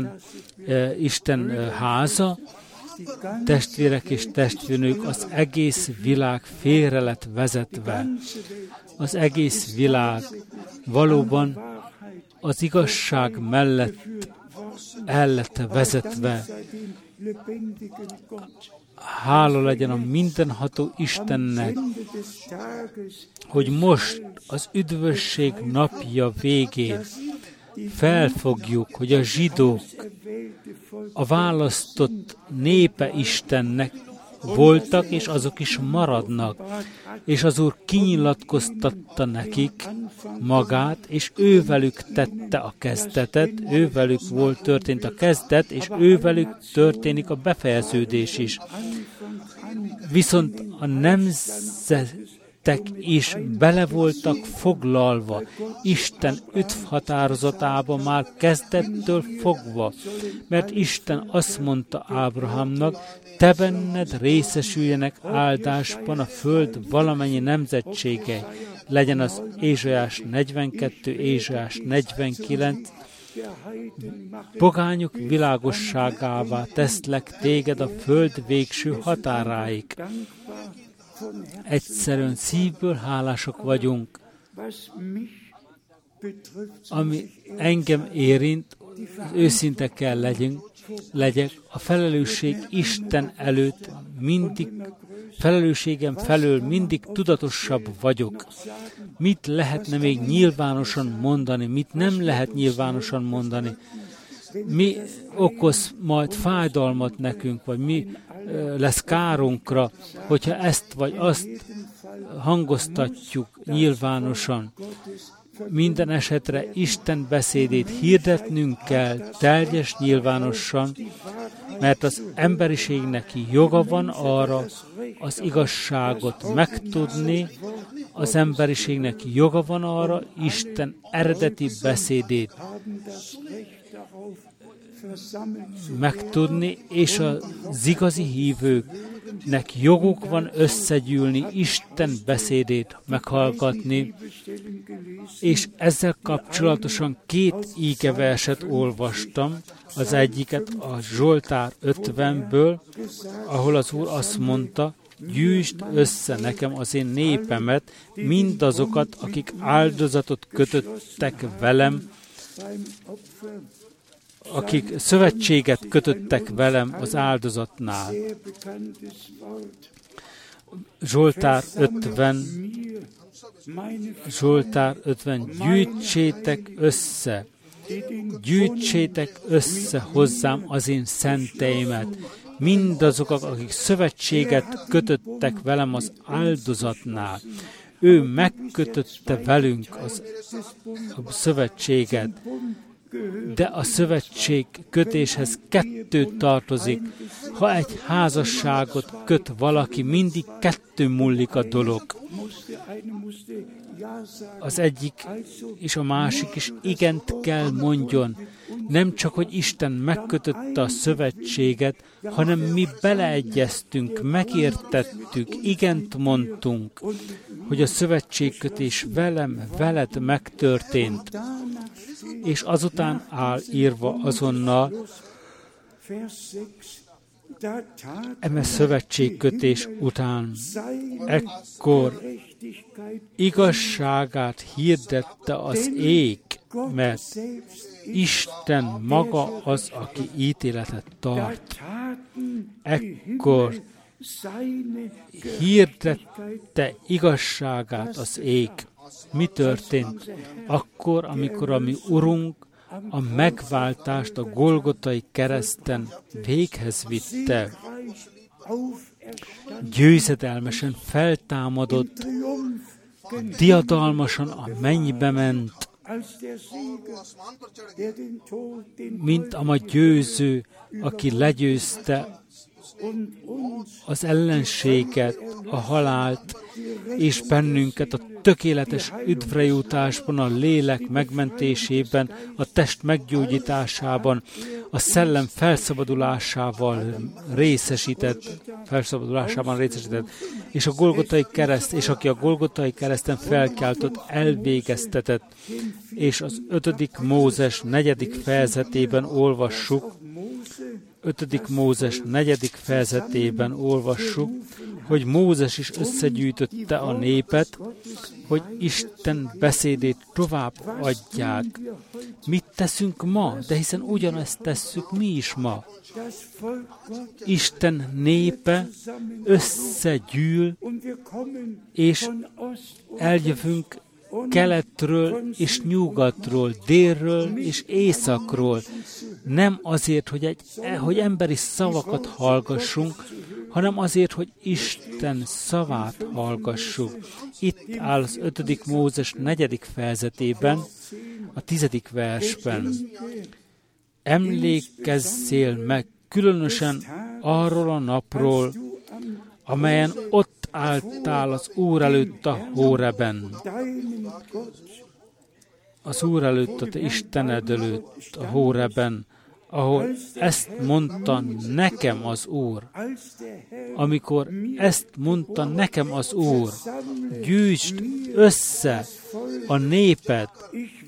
Isten háza. Testvérek és testvérnők, az egész világ félre lett vezetve. Az egész világ valóban az igazság mellett el lett vezetve. Hála legyen a mindenható Istennek, hogy most az üdvösség napja végén felfogjuk, hogy a zsidók a választott népe Istennek voltak, és azok is maradnak. És az Úr kinyilatkoztatta nekik magát, és ővelük tette a kezdetet, ővelük történt a kezdet, és ővelük történik a befejeződés is. Viszont a nemzetek is bele voltak foglalva Isten üdvhatározatában már kezdettől fogva, mert Isten azt mondta Ábrahámnak, te benned részesüljenek áldásban a föld valamennyi nemzetségei. Legyen az Ézsaiás 42, Ézsaiás 49, pogányok világosságává teszlek téged a föld végső határáig. Egyszerűen szívből hálásak vagyunk. Ami engem érint, őszinte kell legyek, a felelősség Isten előtt felelősségem felől mindig tudatosabb vagyok. Mit lehetne még nyilvánosan mondani, mit nem lehet nyilvánosan mondani, mi okoz majd fájdalmat nekünk, vagy mi lesz kárunkra, hogyha ezt vagy azt hangoztatjuk nyilvánosan. Minden esetre Isten beszédét hirdetnünk kell teljes nyilvánosan, mert az emberiségnek joga van arra az igazságot megtudni, az emberiségnek joga van arra Isten eredeti beszédét megtudni, és az igazi hívőknek joguk van összegyűlni, Isten beszédét meghallgatni, és ezzel kapcsolatosan 2 ígeverset olvastam, az egyiket a Zsoltár 50-ből, ahol az Úr azt mondta, gyűjtsd össze nekem az én népemet, mindazokat, akik áldozatot kötöttek velem, akik szövetséget kötöttek velem az áldozatnál. Zsoltár 50, gyűjtsétek össze hozzám az én szenteimet, mindazok, akik szövetséget kötöttek velem az áldozatnál. Ő megkötötte velünk a szövetséget, de a szövetség kötéshez 2 tartozik. Ha egy házasságot köt valaki, mindig 2 múlik a dolog. Az egyik és a másik is igent kell mondjon. Nem csak, hogy Isten megkötötte a szövetséget, hanem mi beleegyeztünk, megértettük, igent mondtunk, hogy a szövetségkötés veled megtörtént. És azután áll írva azonnal, eme szövetségkötés után, ekkor igazságát hirdette az ég, mert Isten maga az, aki ítéletet tart. Ekkor hirdette igazságát az ég. Mi történt? Akkor, amikor a mi Urunk a megváltást a Golgotai kereszten véghez vitte, győzedelmesen feltámadott, diadalmasan a mennybe ment, mint a győző, aki legyőzte az ellenséget, a halált, és bennünket a tökéletes üdvrejutásban, a lélek megmentésében, a test meggyógyításában, a szellem felszabadulásában részesített, és a Golgotai kereszt, és aki a Golgotai kereszten felkeltott, elvégeztetett, és az 5. Mózes 4. fejezetében olvassuk, 5. Mózes 4. fejezetében olvassuk, hogy Mózes is összegyűjtötte a népet, hogy Isten beszédét tovább adják. Mit teszünk ma? De hiszen ugyanezt tesszük mi is ma. Isten népe összegyűl, és eljövünk keletről és nyugatról, délről és északról. Nem azért, hogy emberi szavakat hallgassunk, hanem azért, hogy Isten szavát hallgassuk. Itt áll az 5. Mózes 4. fejezetében, a 10. versben. Emlékezzél meg különösen arról a napról, amelyen ott álltál az Úr előtt a Hóreben. Az Úr előtt, a te Istened előtt a Hóreben, ahol ezt mondta nekem az Úr. Amikor ezt mondta nekem az Úr, gyűjtsd össze a népet,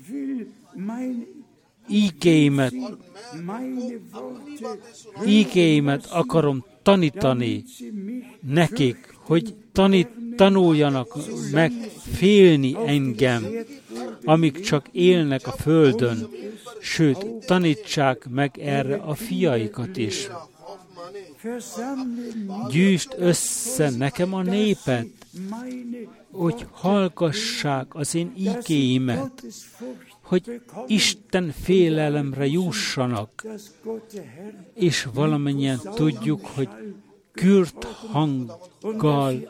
ígéimet akarom tanítani nekik, hogy tanuljanak meg félni engem, amíg csak élnek a földön, sőt, tanítsák meg erre a fiaikat is. Gyűjtsd össze nekem a népet, hogy hallgassák az én igéimet, hogy Isten félelemre jussanak, és valamennyien tudjuk, hogy kürt hanggal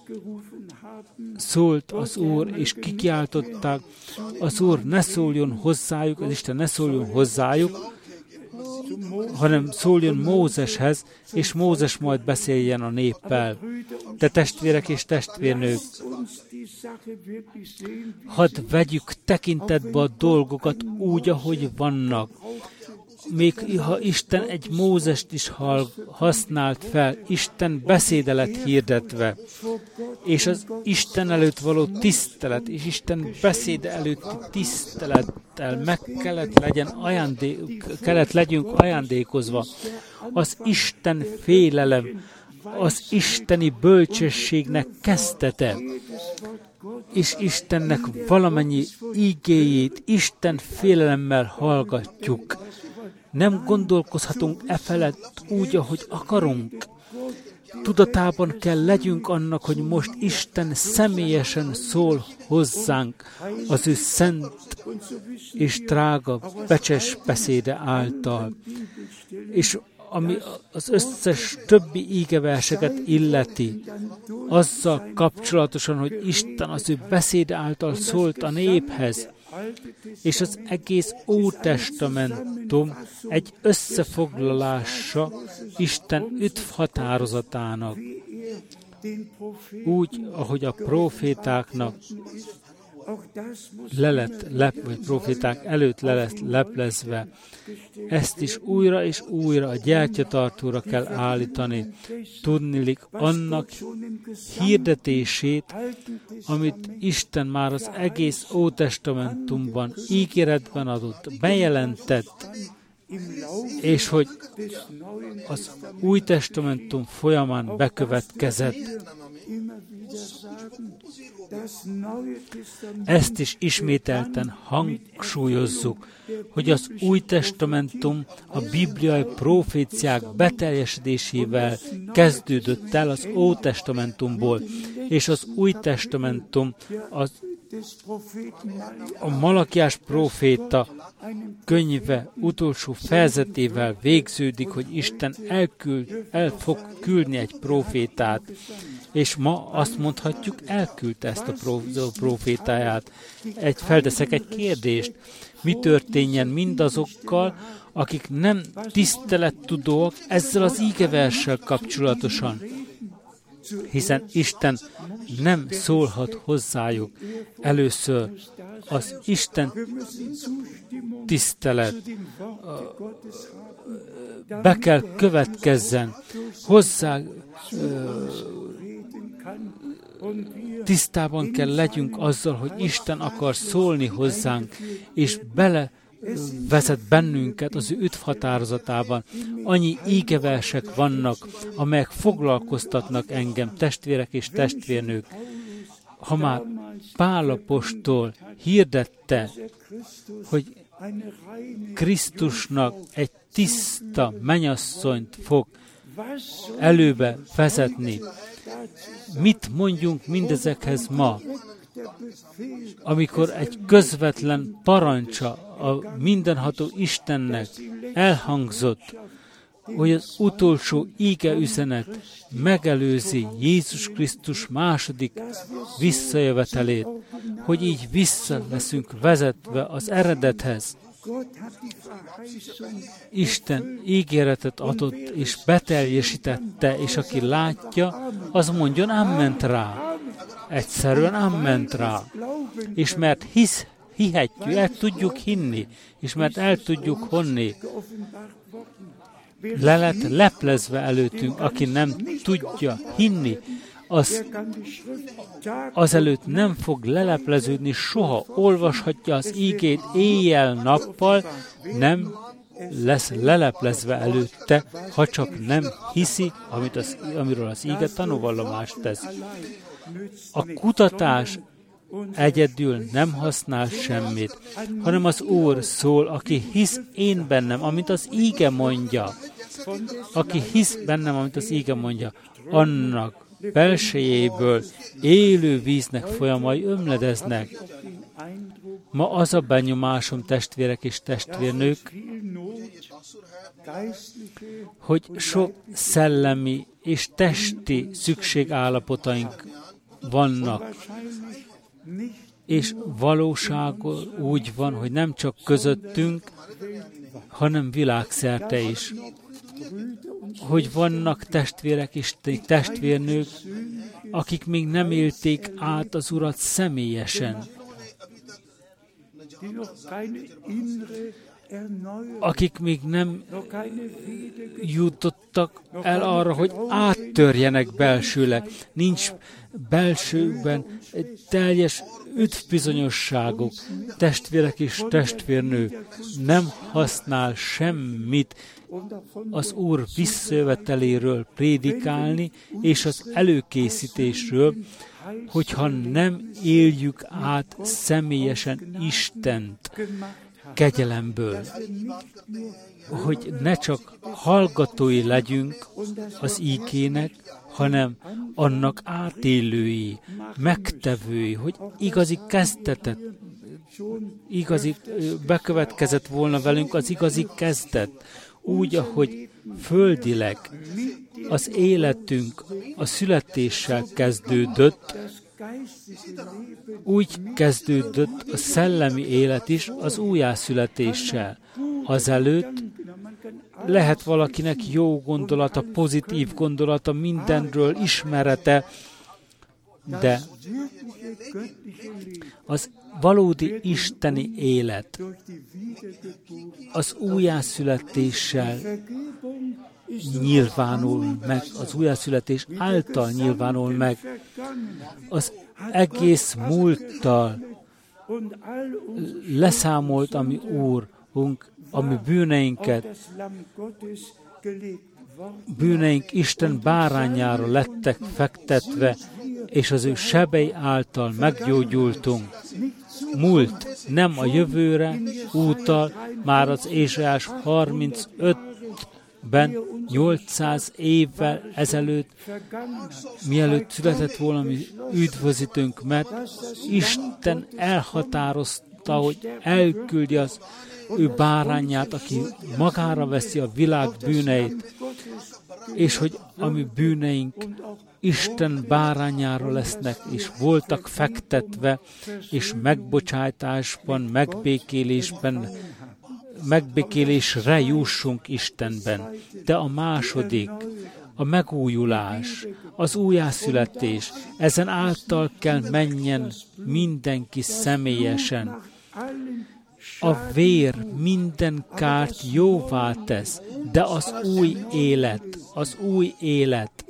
szólt az Úr, és kikiáltották, az Úr ne szóljon hozzájuk, az Isten ne szóljon hozzájuk, hanem szóljon Mózeshez, és Mózes majd beszéljen a néppel. De testvérek és testvérnők, hadd vegyük tekintetbe a dolgokat úgy, ahogy vannak. Még ha Isten egy Mózest is használt fel, Isten beszéde lett hirdetve, és az Isten előtt való tisztelet, és Isten beszéde előtti tisztelettel meg kellett legyünk ajándékozva. Az Isten félelem, az isteni bölcsességnek kezdete, és Istennek valamennyi igéjét Isten félelemmel hallgatjuk. Nem gondolkozhatunk felett úgy, ahogy akarunk. Tudatában kell legyünk annak, hogy most Isten személyesen szól hozzánk az ő szent és drága becses beszéde által. És ami az összes többi ígeverseket illeti, azzal kapcsolatosan, hogy Isten az ő beszéde által szólt a néphez, és az egész Ótestamentum egy összefoglalása Isten üdvhatározatának, úgy, ahogy a profétáknak vagy proféták előtt le lett leplezve. Ezt is újra és újra a gyertyatartóra kell állítani. Tudniillik annak hirdetését, amit Isten már az egész Ótestamentumban ígéretben adott, bejelentett, és hogy az Új Testamentum folyamán bekövetkezett. Ezt is ismételten hangsúlyozzuk, hogy az Új Testamentum a bibliai proféciák beteljesedésével kezdődött el az Ótestamentumból, és az Új Testamentum a Malakiás próféta könyve utolsó fejezetével végződik, hogy Isten el fog küldni egy prófétát, és ma azt mondhatjuk, elküldte ezt a prófétáját. Felteszek egy kérdést. Mi történjen mindazokkal, akik nem tisztelettudóak ezzel az ígeverssel kapcsolatosan? Hiszen Isten nem szólhat hozzájuk. Először az Isten tisztelet be kell következzen hozzá, tisztában kell legyünk azzal, hogy Isten akar szólni hozzánk, és vezet bennünket az ő üdvhatározatában. Annyi ígeversek vannak, amelyek foglalkoztatnak engem, testvérek és testvérnők. Ha már Pál apostol hirdette, hogy Krisztusnak egy tiszta mennyasszonyt fog előbe vezetni, mit mondjunk mindezekhez ma, amikor egy közvetlen parancsa a mindenható Istennek elhangzott, hogy az utolsó íge üzenet megelőzi Jézus Krisztus második visszajövetelét, hogy így vissza leszünk vezetve az eredethez. Isten ígéretet adott és beteljesítette, és aki látja, az mondjon amment rá. Egyszerűen amment rá. És mert hihetjük, el tudjuk hinni, és mert el tudjuk honni, le lett leplezve előttünk, aki nem tudja hinni, az előtt nem fog lelepleződni soha, olvashatja az ígét éjjel-nappal, nem lesz leleplezve előtte, ha csak nem hiszi, amiről az íge tanúvallomást tesz. A kutatás egyedül nem használ semmit, hanem az Úr szól, aki hisz én bennem, amint az íge mondja. Aki hisz bennem, amint az íge mondja, annak belsejéből élő víznek folyamai ömledeznek. Ma az a benyomásom, testvérek és testvérnők, hogy sok szellemi és testi szükségállapotaink vannak. És valóság úgy van, hogy nem csak közöttünk, hanem világszerte is. Hogy vannak testvérek és testvérnők, akik még nem élték át az Urat személyesen. Akik még nem jutottak el arra, hogy áttörjenek belsőleg. Nincs belsőben egy teljes üdvbizonyosságuk. Testvérek és testvérnők, nem használ semmit az Úr visszajöveteléről prédikálni, és az előkészítésről, hogyha nem éljük át személyesen Istent kegyelemből, hogy ne csak hallgatói legyünk az ígének, hanem annak átélői, megtevői, hogy igazi kezdetet, bekövetkezett volna velünk az igazi kezdet, úgy, ahogy földileg az életünk a születéssel kezdődött, úgy kezdődött a szellemi élet is az újjászületéssel. Azelőtt lehet valakinek jó gondolata, pozitív gondolata, mindenről ismerete, de az valódi isteni élet az újjászületéssel nyilvánul meg, az újjászületés által nyilvánul meg. Az egész múlttal leszámolt a mi Úrunk, a mi bűneink Isten bárányára lettek fektetve, és az ő sebei által meggyógyultunk. Múlt nem a jövőre utal, már az Ézsaiás 35-ben 800 évvel ezelőtt, mielőtt született volna mi üdvözítőnk, mert Isten elhatározta, hogy elküldi az ő bárányát, aki magára veszi a világ bűneit, és hogy a mi bűneink Isten bárányára lesznek, és voltak fektetve, és megbocsátásban, megbékélésre jussunk Istenben. De a második, a megújulás, az újjászületés, ezen által kell menjen mindenki személyesen. A vér minden kárt jóvá tesz, de az új élet,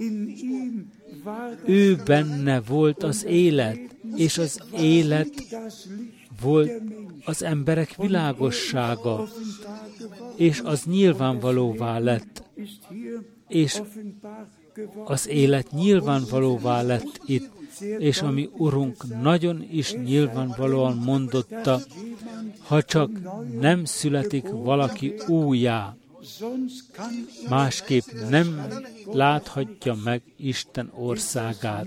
ő benne volt az élet, és az élet volt az emberek világossága, és az nyilvánvalóvá lett, és az élet nyilvánvalóvá lett itt, és a mi Urunk nagyon is nyilvánvalóan mondotta, ha csak nem születik valaki újjá, másképp nem láthatja meg Isten országát.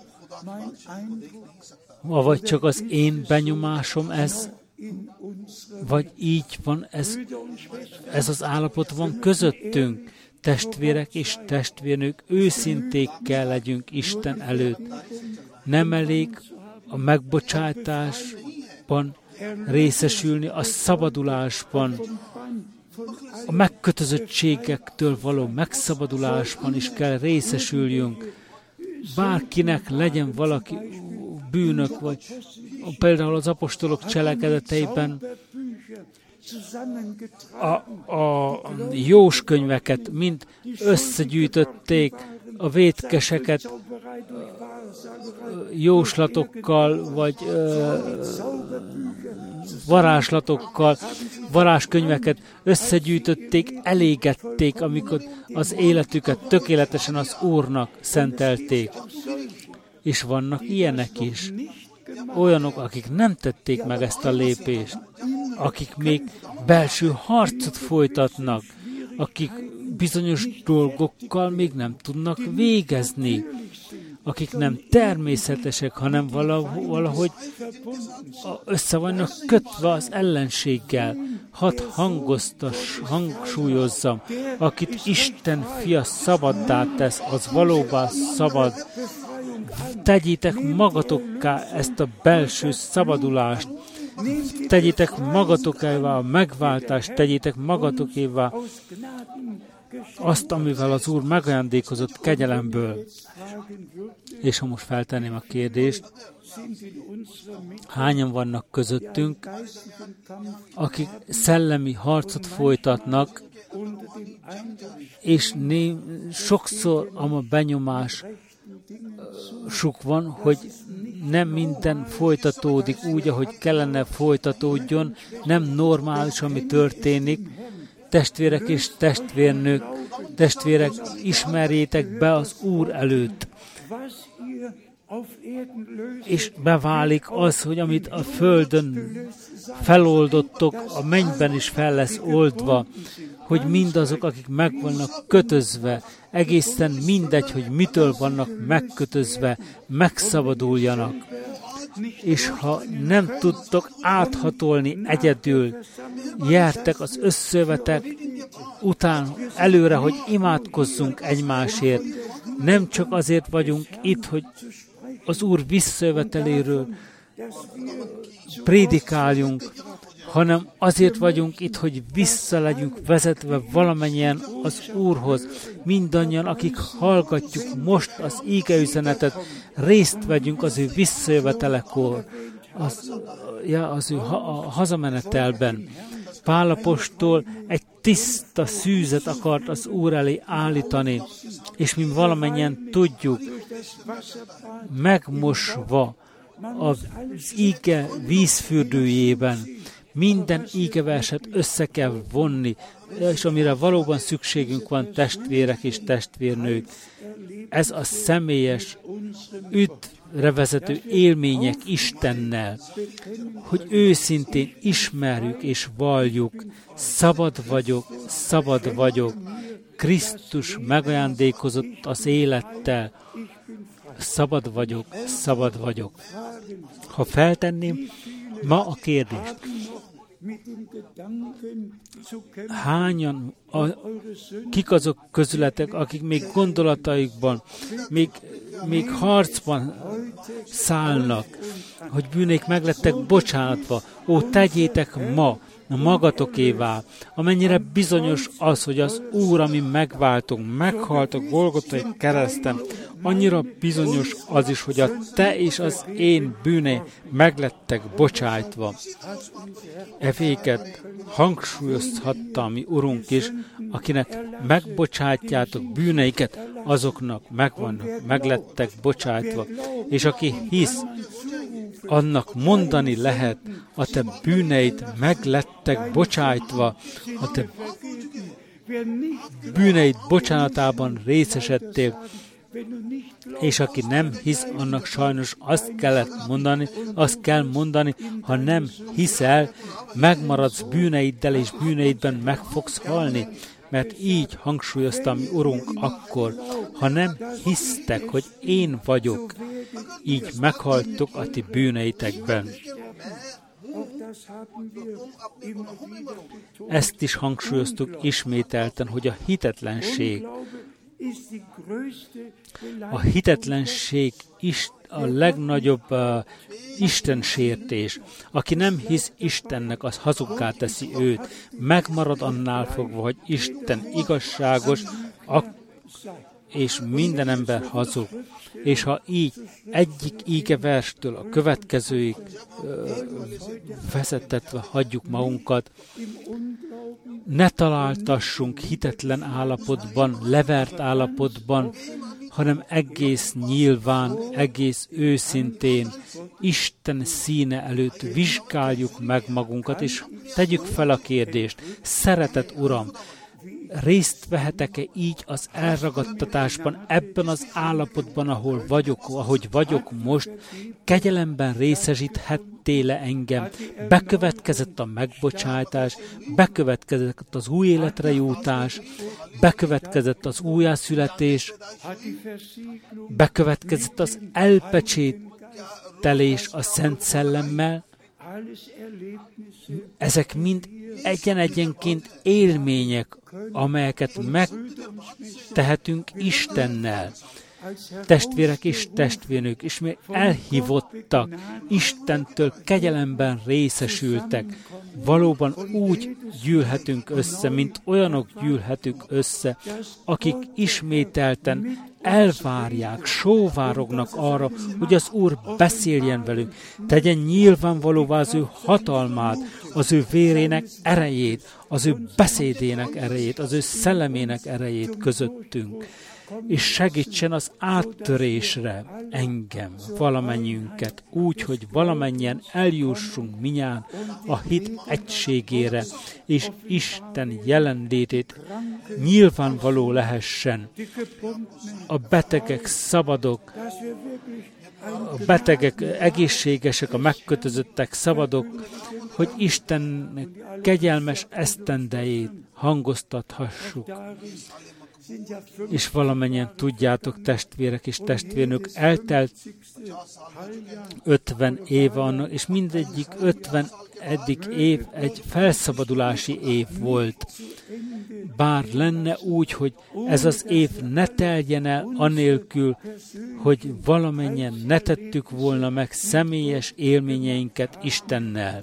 Vagy csak az én benyomásom ez, vagy így van, ez az állapot van közöttünk. Testvérek és testvérnők, őszinték kell legyünk Isten előtt. Nem elég a megbocsátásban részesülni, a szabadulásban, a megkötözöttségektől való megszabadulásban is kell részesüljünk. Bárkinek legyen valaki bűnök, vagy például az apostolok cselekedeteiben a Jós könyveket mind összegyűjtötték, a vétkeseket jóslatokkal, vagy varázslatokkal, varázskönyveket összegyűjtötték, elégették, amikor az életüket tökéletesen az Úrnak szentelték. És vannak ilyenek is. Olyanok, akik nem tették meg ezt a lépést, akik még belső harcot folytatnak, akik bizonyos dolgokkal még nem tudnak végezni, akik nem természetesek, hanem valahogy össze vannak kötve az ellenséggel, hadd hangsúlyozzam, akit Isten fia szabaddá tesz, az valóban szabad. Tegyétek magatokká ezt a belső szabadulást, tegyétek magatokévá a megváltást, tegyétek magatokévá azt, amivel az Úr megajándékozott kegyelemből. És ha most feltenném a kérdést, hányan vannak közöttünk, akik szellemi harcot folytatnak, és sokszor a benyomásuk van, hogy nem minden folytatódik úgy, ahogy kellene folytatódjon, nem normális, ami történik. Testvérek és testvérnők, testvérek, ismerjétek be az Úr előtt. És beválik az, hogy amit a földön feloldottok, a mennyben is fel lesz oldva, hogy mindazok, akik meg vannak kötözve, egészen mindegy, hogy mitől vannak megkötözve, megszabaduljanak. És ha nem tudtok áthatolni egyedül, jártek az összövetek után előre, hogy imádkozzunk egymásért. Nem csak azért vagyunk itt, hogy az Úr visszajöveteléről prédikáljunk, hanem azért vagyunk itt, hogy vissza legyünk vezetve valamennyien az Úrhoz. Mindannyian, akik hallgatjuk most az ígeüzenetet, részt vegyünk az ő visszajövetelekor, az ő hazamenetelben. Pál apostol egy tiszta szűzet akart az Úr elé állítani, és mi valamennyien tudjuk, megmosva az íge vízfürdőjében, minden ígeverset össze kell vonni, és amire valóban szükségünk van, testvérek és testvérnők. Ez a személyes, üdvre vezető élmények Istennel, hogy őszintén ismerjük és valljuk, szabad vagyok, Krisztus megajándékozott az élettel, szabad vagyok. Ha feltenném ma a kérdést, hányan, kik azok közületek, akik még gondolataikban, még harcban szállnak, hogy bűnék meglettek bocsánatva, tegyétek ma magatokévá, amennyire bizonyos az, hogy az Úr, ami megváltunk, meghalt a Golgotai kereszten, annyira bizonyos az is, hogy a te és az én bűnei meglettek bocsájtva. Evéket hangsúlyozhatta a mi Urunk is, akinek megbocsátjátok bűneiket, azoknak meglettek bocsájtva. És aki hisz, annak mondani lehet, a te bűneid meglettek bocsájtva, a te bűneid bocsánatában részesedtél, és aki nem hisz, annak sajnos azt kell mondani, ha nem hiszel, megmaradsz bűneiddel, és bűneidben meg fogsz halni. Mert így hangsúlyozta mi Urunk akkor, ha nem hisztek, hogy én vagyok, így meghaltok a ti bűneitekben. Ezt is hangsúlyoztuk ismételten, hogy a hitetlenség is a legnagyobb istensértés. Aki nem hisz Istennek, az hazuggá teszi őt. Megmarad annál fogva, hogy Isten igazságos, és minden ember hazug. És ha így egyik ígeverstől a következőig vezetetve hagyjuk magunkat, ne találtassunk hitetlen állapotban, levert állapotban, hanem egész nyilván, egész őszintén, Isten színe előtt vizsgáljuk meg magunkat, és tegyük fel a kérdést: szeretett Uram, részt vehetek-e így az elragadtatásban, ebben az állapotban, ahogy vagyok most, kegyelemben részesíthettél-e engem? Bekövetkezett a megbocsátás, bekövetkezett az új életre jutás, bekövetkezett az újjászületés, bekövetkezett az elpecsételés a Szent Szellemmel. Ezek mind egyenként élmények, amelyeket megtehetünk Istennel. Testvérek és testvérnők, és mi elhívottak, Istentől kegyelemben részesültek. Valóban úgy gyűlhetünk össze, mint olyanok gyűlhetünk össze, akik ismételten elvárják, sóvárognak arra, hogy az Úr beszéljen velünk, tegyen nyilvánvalóvá az ő hatalmát, az ő vérének erejét, az ő beszédének erejét, az ő szellemének erejét közöttünk, és segítsen az áttörésre engem, valamennyiünket, úgy, hogy valamennyien eljussunk minnyáján a hit egységére, és Isten jelenlétét nyilvánvaló lehessen. A betegek szabadok, a betegek egészségesek, a megkötözöttek szabadok, hogy Isten kegyelmes esztendejét hangoztathassuk. És valamennyien tudjátok, testvérek és testvérnők, eltelt 50 év annak, és mindegyik 50. év egy felszabadulási év volt. Bár lenne úgy, hogy ez az év ne teljen el anélkül, hogy valamennyien ne tettük volna meg személyes élményeinket Istennel.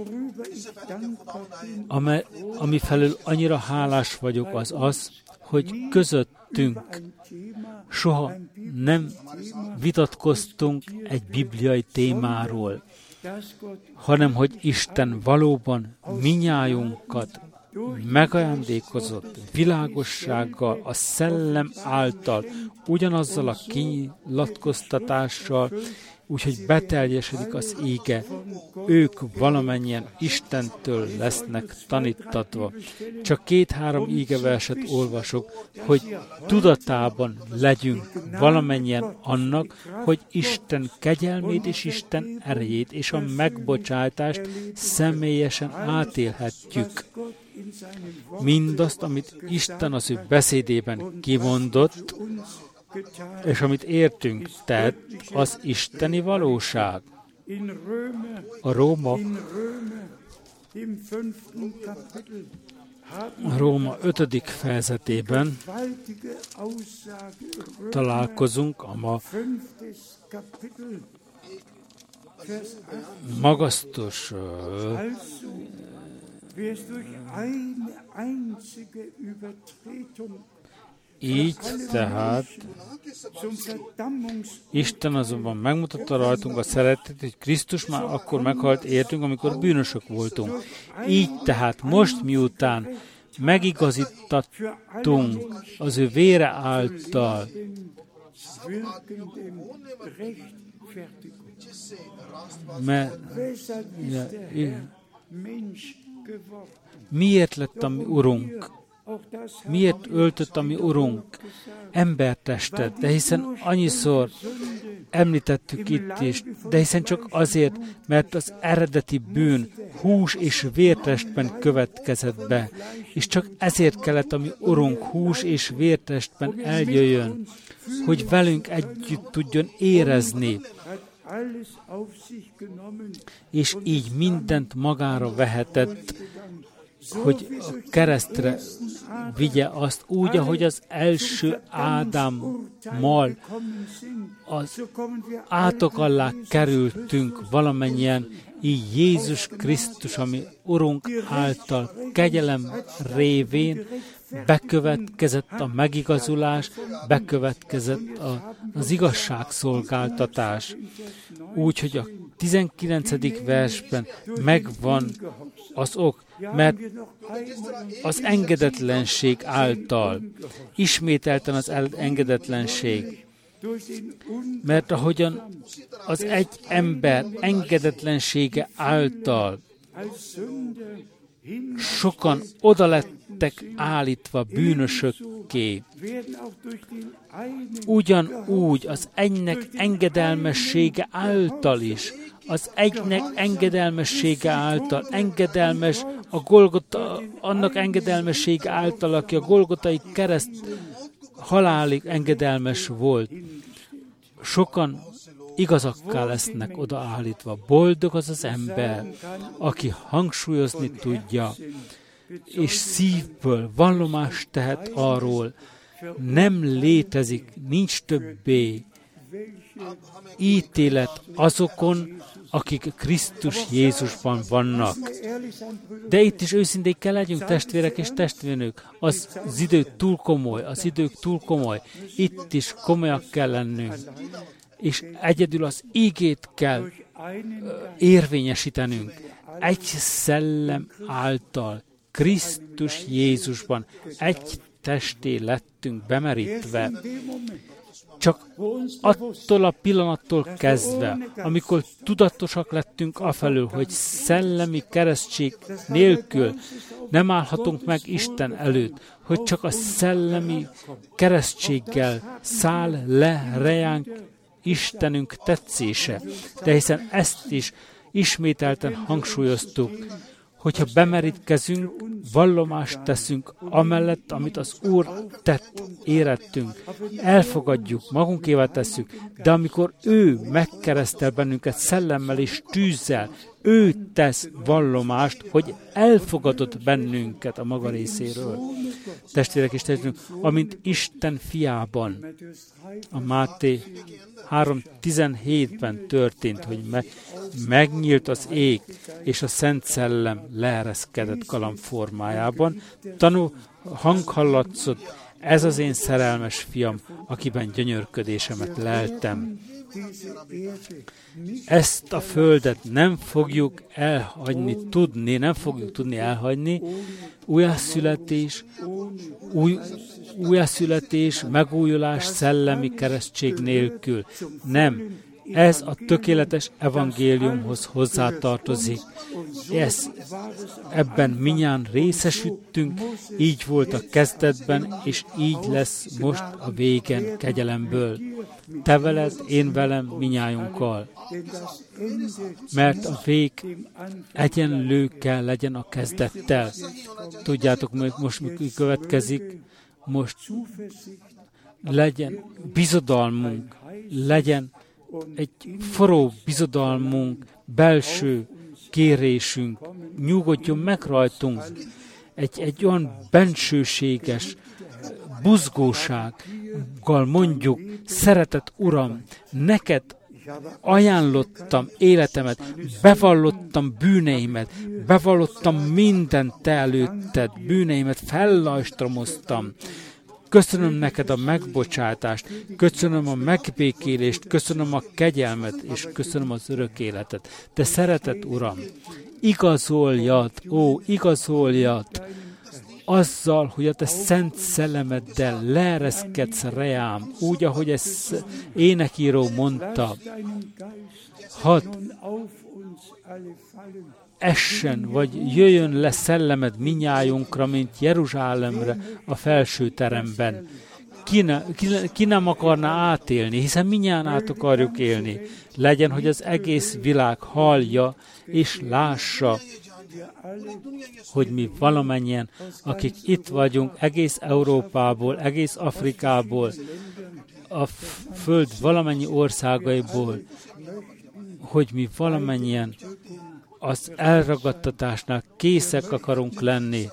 Ami felől annyira hálás vagyok, az, hogy közöttünk soha nem vitatkoztunk egy bibliai témáról, hanem hogy Isten valóban minnyájunkat megajándékozott világossággal, a szellem által, ugyanazzal a kinyilatkoztatással, úgyhogy beteljesedik az íge. Ők valamennyien Istentől lesznek tanítatva. Csak 2-3 ígeverset olvasok, hogy tudatában legyünk valamennyien annak, hogy Isten kegyelmét és Isten erejét és a megbocsátást személyesen átélhetjük. Mindazt, amit Isten az ő beszédében kimondott, és amit értünk tett, az isteni valóság. A Róma 5. fejezetében találkozunk a ma magasztos így tehát Isten azonban megmutatta rajtunk a szeretetét, hogy Krisztus már akkor meghalt értünk, amikor bűnösök voltunk. Így tehát most, miután megigazítattunk az ő vére által, miért lett a mi Urunk? Miért öltött a mi Urunk embertestet? De hiszen annyiszor említettük itt is, de hiszen csak azért, mert az eredeti bűn hús és vértestben következett be, és csak ezért kellett a mi Urunk hús és vértestben eljöjjön, hogy velünk együtt tudjon érezni, és így mindent magára vehetett, hogy a keresztre vigye azt úgy, ahogy az első Ádámmal az átok alá kerültünk valamennyien, így Jézus Krisztus, ami Urunk által kegyelem révén bekövetkezett a megigazulás, bekövetkezett az igazságszolgáltatás. Úgyhogy a 19. versben megvan az ok, mert az engedetlenség által, ismételten az engedetlenség, mert ahogyan az egy ember engedetlensége által sokan oda lettek állítva bűnösökké, ugyanúgy az egynek engedelmessége által is, az egynek engedelmessége által, engedelmes a Golgota, annak engedelmessége által, aki a Golgotai kereszt halálig engedelmes volt. Sokan igazakká lesznek odaállítva. Boldog az az ember, aki hangsúlyozni tudja, és szívből vallomást tehet arról, nem létezik, nincs többé ítélet azokon, akik Krisztus Jézusban vannak. De itt is őszinték kell legyünk, testvérek és testvérnők. Az idő túl komoly, az idők túl komoly. Itt is komolyak kell lennünk. És egyedül az ígét kell érvényesítenünk. Egy szellem által, Krisztus Jézusban, egy testé lettünk bemerítve. Csak attól a pillanattól kezdve, amikor tudatosak lettünk afelől, hogy szellemi keresztség nélkül nem állhatunk meg Isten előtt, hogy csak a szellemi keresztséggel száll le rejánk Istenünk tetszése. De hiszen ezt is ismételten hangsúlyoztuk, hogyha bemerítkezünk, vallomást teszünk amellett, amit az Úr tett, érettünk, elfogadjuk, magunkévá tesszük, de amikor ő megkeresztel bennünket szellemmel és tűzzel, ő tesz vallomást, hogy elfogadott bennünket a maga részéről. Testvérek és testvérek, amint Isten fiában, a Máté 3:17-ben történt, hogy megnyílt az ég, és a Szent Szellem leereszkedett galamb formájában, hang hallatszott, ez az én szerelmes fiam, akiben gyönyörködésemet leltem. Ezt a földet nem fogjuk nem fogjuk tudni elhagyni, újjászületés, megújulás szellemi keresztség nélkül. Nem. Ez a tökéletes evangéliumhoz hozzátartozik. Ebben minnyáján részesültünk, így volt a kezdetben, és így lesz most a végen kegyelemből. Te veled, én velem, minnyájunkkal. Mert a vég egyenlő kell legyen a kezdettel. Tudjátok, most mi következik? Most legyen bizodalmunk, legyen egy forró bizodalmunk, belső kérésünk, nyugodjon meg rajtunk, egy olyan bensőséges buzgósággal mondjuk, szeretett Uram, neked ajánlottam életemet, bevallottam bűneimet, bevallottam mindent te előtted, bűneimet fellajstromoztam. Köszönöm neked a megbocsátást, köszönöm a megbékélést, köszönöm a kegyelmet, és köszönöm az örök életet. De szeretett Uram, igazoljad azzal, hogy a te szent szellemeddel leereszkedsz reám, úgy, ahogy ezt énekíró mondta, hadd essen, vagy jöjjön le szellemed minnyájunkra, mint Jeruzsálemre a felső teremben. Ki nem akarná átélni, hiszen minnyáján át akarjuk élni. Legyen, hogy az egész világ hallja és lássa, hogy mi valamennyien, akik itt vagyunk, egész Európából, egész Afrikából, a föld valamennyi országaiból, hogy mi valamennyien az elragadtatásnál készek akarunk lenni.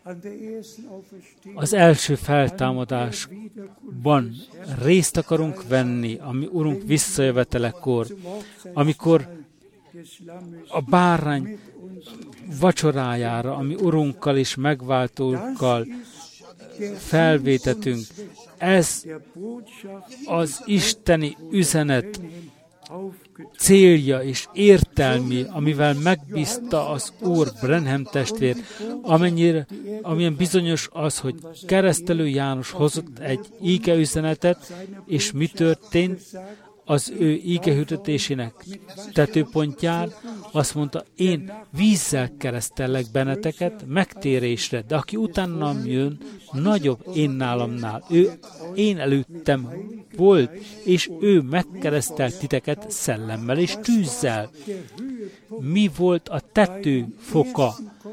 Az első feltámadásban részt akarunk venni, ami Urunk visszajövetelekor, amikor a bárány vacsorájára, ami Urunkkal és megváltókkal felvétetünk. Ez az isteni üzenet célja és értelmi, amivel megbízta az Úr Branham testvért, amilyen bizonyos az, hogy Keresztelő János hozott egy ígeüzenetet, és mi történt az ő ígehirdetésének tetőpontján, azt mondta, én vízzel keresztellek benneteket megtérésre, de aki utánam jön, nagyobb én nálamnál. Én előttem volt, és ő megkeresztelt titeket szellemmel és tűzzel. Mi volt a tetőfoka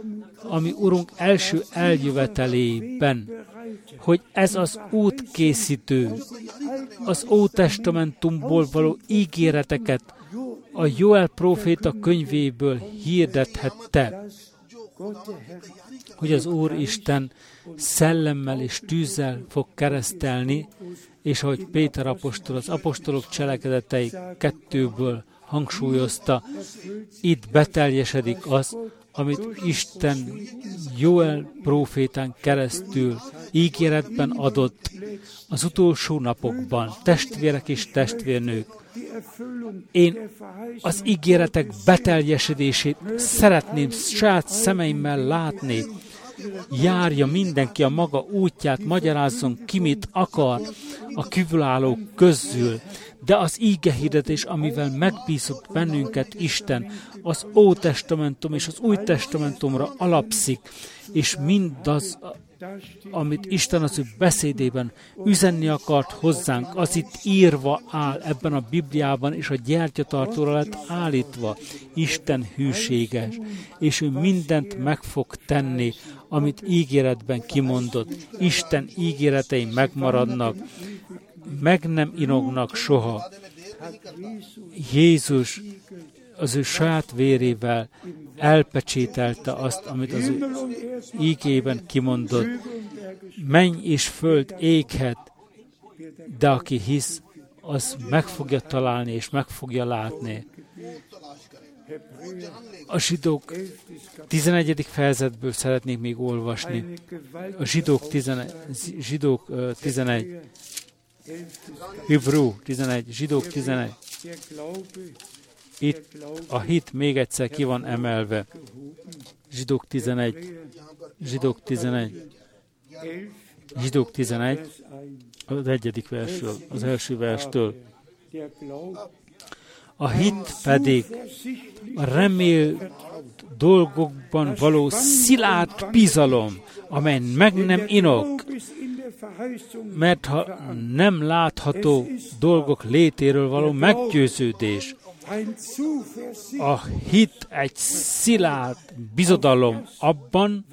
ami Urunk első eljövetelében, hogy ez az útkészítő, az Ótestamentumból való ígéreteket a Joel próféta könyvéből hirdethette, hogy az Úristen szellemmel és tűzzel fog keresztelni, és ahogy Péter apostol az apostolok cselekedetei 2-ből hangsúlyozta, itt beteljesedik az, amit Isten Joel prófétán keresztül ígéretben adott az utolsó napokban. Testvérek és testvérnők, én az ígéretek beteljesedését szeretném saját szemeimmel látni. Járja mindenki a maga útját, magyarázzon ki, mit akar a kívülállók közül, de az ígehirdetés, amivel megbízott bennünket Isten, az Ótestamentum és az Új Testamentumra alapszik, és mindaz, amit Isten az ő beszédében üzenni akart hozzánk, az itt írva áll ebben a Bibliában, és a gyertyatartóra lett állítva. Isten hűséges, és ő mindent meg fog tenni, amit ígéretben kimondott. Isten ígéretei megmaradnak, meg nem inognak soha. Jézus az ő saját vérével elpecsételte azt, amit az ő ígében kimondott. Menny és föld éghet, de aki hisz, az meg fogja találni és meg fogja látni. A Zsidók 11. fejezetből szeretnék még olvasni. A Zsidók 11. Hebrew 11. Zsidók 11. Itt a hit még egyszer ki van emelve. Zsidók 11. Zsidók 11. Zsidók 11. Az 1. versről, az első verstől. A hit pedig a remélt dolgokban való szilárd bizalom, amely meg nem inog, mert ha nem látható dolgok létéről való meggyőződés. A hit egy szilárd bizodalom abban,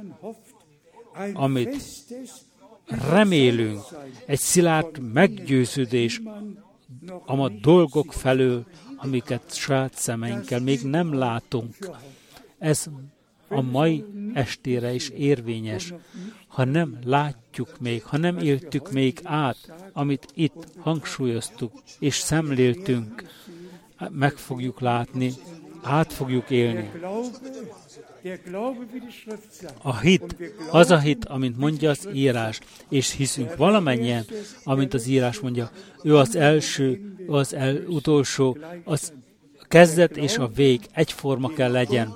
amit remélünk, egy szilárd meggyőződés a dolgok felől, amiket saját szemeinkkel még nem látunk. Ez a mai estére is érvényes. Ha nem látjuk még, ha nem éltük még át, amit itt hangsúlyoztuk és szemléltünk, meg fogjuk látni, át fogjuk élni. A hit, az a hit, amint mondja az írás, és hiszünk valamennyien, amint az írás mondja, ő az első, az utolsó, az kezdet és a vég egyforma kell legyen.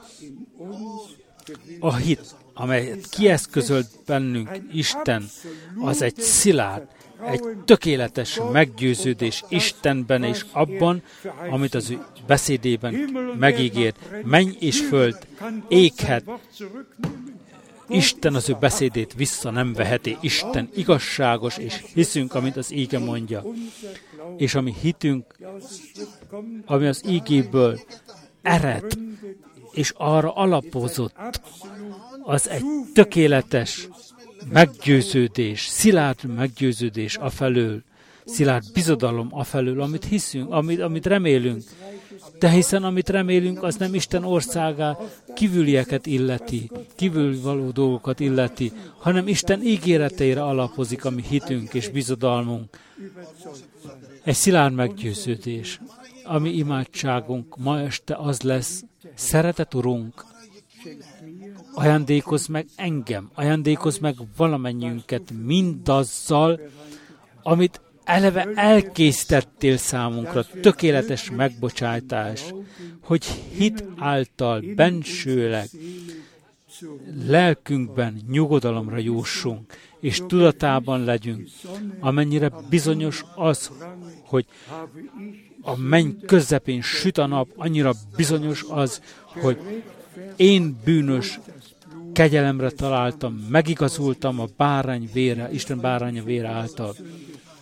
A hit, amelyet kieszközölt bennünk Isten, az egy szilárd, egy tökéletes meggyőződés Istenben és abban, amit az ő beszédében megígért. Menny és föld éghet. Isten az ő beszédét vissza nem veheti. Isten igazságos, és hiszünk, amit az íge mondja. És ami hitünk, ami az ígéből ered, és arra alapozott, az egy tökéletes meggyőződés, szilárd meggyőződés afelől, szilárd bizodalom afelől, amit hiszünk, amit remélünk. De hiszen amit remélünk, az nem Isten országá kívülieket illeti, kívülvaló dolgokat illeti, hanem Isten ígéreteire alapozik a mi hitünk és bizodalmunk. Egy szilárd meggyőződés. A mi imádságunk ma este az lesz, szeretett Urunk, ajándékozz meg engem, ajándékozz meg valamennyiünket mindazzal, amit eleve elkészítettél számunkra, tökéletes megbocsátás, hogy hit által bensőleg lelkünkben nyugodalomra jussunk, és tudatában legyünk, amennyire bizonyos az, hogy a menny közepén süt a nap, annyira bizonyos az, hogy én bűnös kegyelemre találtam, megigazultam a bárány vére, Isten báránya vére által.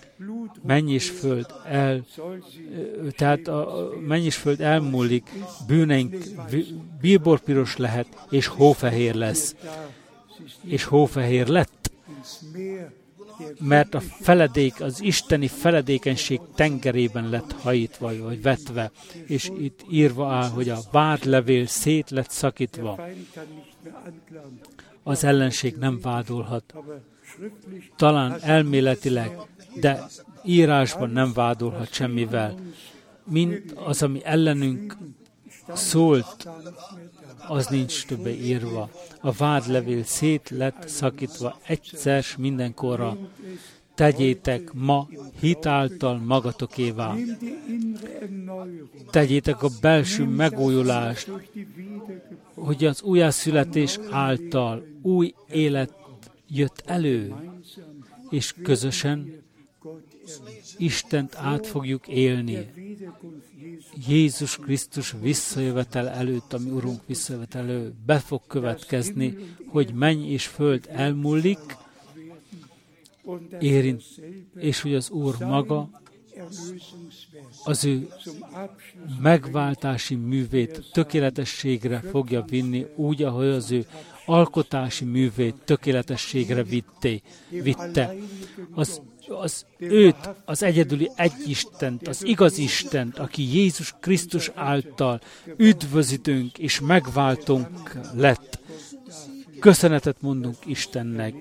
menny és föld tehát a menny és föld elmúlik, bűneink bíborpiros lehet, és hófehér lesz. És hófehér lett, mert a feledék, az isteni feledékenység tengerében lett hajítva, vagy vetve, és itt írva áll, hogy a vádlevél szét lett szakítva. Az ellenség nem vádolhat. Talán elméletileg, de írásban nem vádolhat semmivel. Mint az, ami ellenünk szólt, az nincs többé írva. A vádlevél szét lett szakítva egyszer mindenkorra. Tegyétek ma hit által magatokévá. Tegyétek a belső megújulást, hogy az újjászületés által új élet jött elő, és közösen Istent át fogjuk élni. Jézus Krisztus visszajövetel előtt, ami Urunk visszajövetel előtt, be fog következni, hogy menny és föld elmúlik, érint, és hogy az Úr maga az ő megváltási művét tökéletességre fogja vinni, úgy, ahogy az ő alkotási művét tökéletességre vitte. Őt, az egyedüli egyistent, az igaz Istent, aki Jézus Krisztus által üdvözítőnk és megváltónk lett. Köszönetet mondunk Istennek,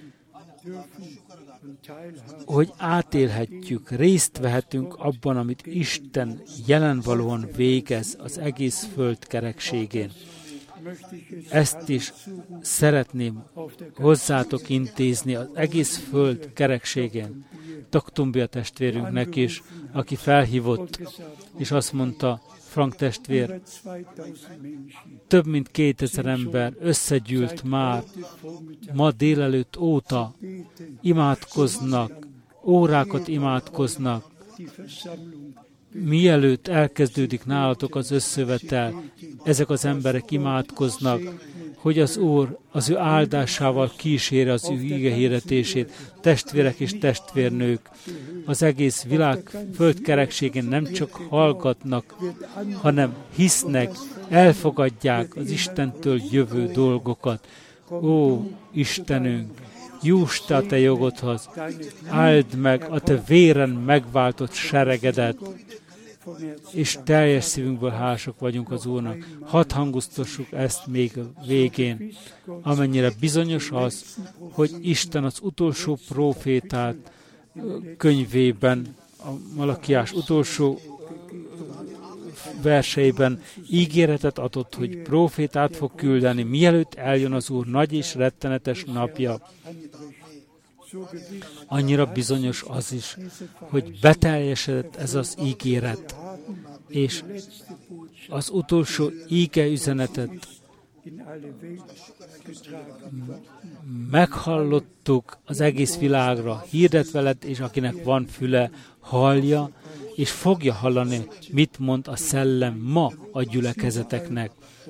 hogy átélhetjük, részt vehetünk abban, amit Isten jelenvalóan végez az egész föld kerekségén. Ezt is szeretném hozzátok intézni az egész föld kerekségén. Taktumbia testvérünknek is, aki felhívott, és azt mondta, Frank testvér, több mint 2000 ember összegyűlt már ma délelőtt óta, imádkoznak, órákat imádkoznak, mielőtt elkezdődik nálatok az összejövetel, ezek az emberek imádkoznak, hogy az Úr az ő áldásával kíséri az ő ígehirdetését, testvérek és testvérnők. Az egész világ földkerekségén nem csak hallgatnak, hanem hisznek, elfogadják az Istentől jövő dolgokat. Ó, Istenünk, juss te a te jogodhoz, áld meg a te véren megváltott seregedet, és teljes szívünkből hálásak vagyunk az Úrnak. Hadd hangoztassuk ezt még a végén, amennyire bizonyos az, hogy Isten az utolsó prófétát könyvében, a Malakiás utolsó verseiben ígéretet adott, hogy prófétát fog küldeni, mielőtt eljön az Úr nagy és rettenetes napja. Annyira bizonyos az is, hogy beteljesedett ez az ígéret, és az utolsó íge üzenetet meghallottuk az egész világra, hirdetve lett, és akinek van füle, hallja, és fogja hallani, mit mond a szellem ma a gyülekezeteknek.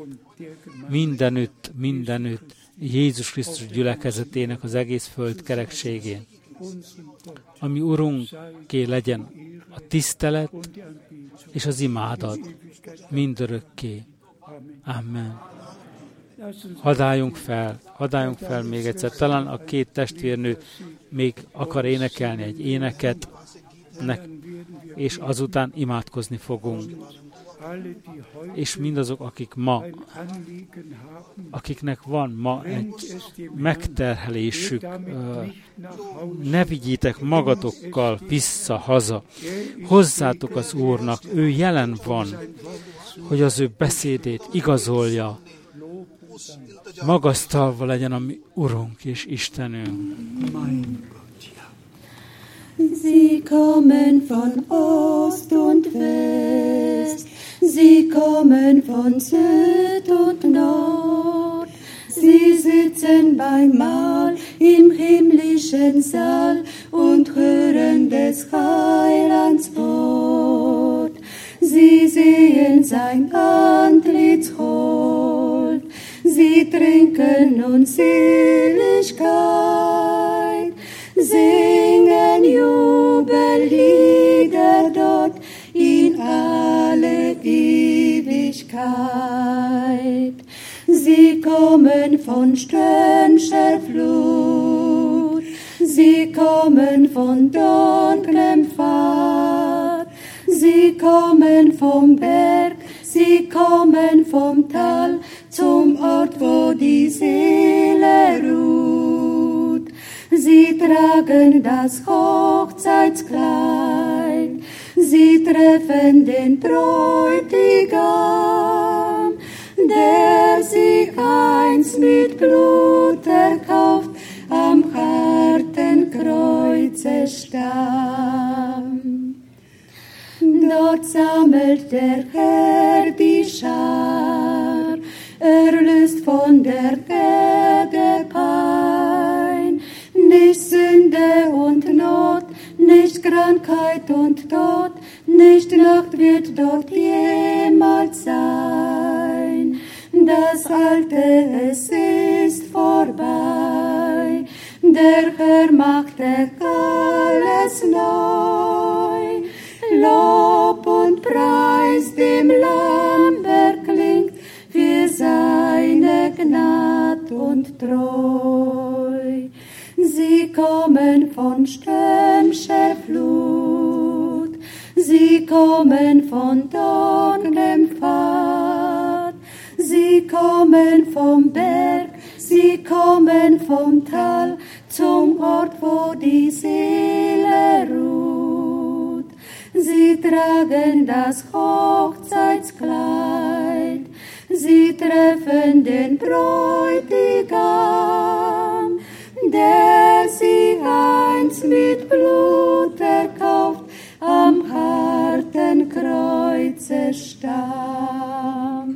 Mindenütt Jézus Krisztus gyülekezetének az egész föld kerekségén. Ami Urunké legyen a tisztelet és az imádat mindörökké. Amen. Hadáljunk fel még egyszer. Talán a két testvérnő még akar énekelni egy éneket, és azután imádkozni fogunk. És mindazok, akiknek van ma egy megterhelésük, ne vigyétek magatokkal vissza haza. Hozzátok az Úrnak, ő jelen van, hogy az ő beszédét igazolja. Magasztalva legyen a mi Urunk és Istenünk. Sie kommen von Ost und West, sie kommen von Süd und Nord, sie sitzen beim Mahl im himmlischen Saal und hören des Heilands Wort. Sie sehen sein Antlitz hold, sie trinken nun Seligkeit, singen, jubeln Jubellieder dort in alle Ewigkeit. Sie kommen von stürmischer Flut, sie kommen von dunklem Pfad, sie kommen vom Berg, sie kommen vom Tal zum Ort, wo die Seele ruht. Sie tragen das Hochzeitskleid, sie treffen den Bräutigam, der sie einst mit Blut erkauft, am harten Kreuze starb. Dort sammelt der Herr die Schar, erlöst von der Erde Pein. Nicht Sünde und Not, nicht Krankheit und Tod, nicht Nacht wird dort jemals sein. Das Alte, es ist vorbei, der Herr macht alles neu. Lob und Preis dem Lamm erklingt für seine Gnad und Treu. Sie kommen von stürmischer Flut, sie kommen von dunklem Pfad, sie kommen vom Berg, sie kommen vom Tal zum Ort, wo die Seele ruht. Sie tragen das Hochzeitskleid, sie treffen den Bräutigam, der sie einst mit Blut erkauft, am harten Kreuze starb.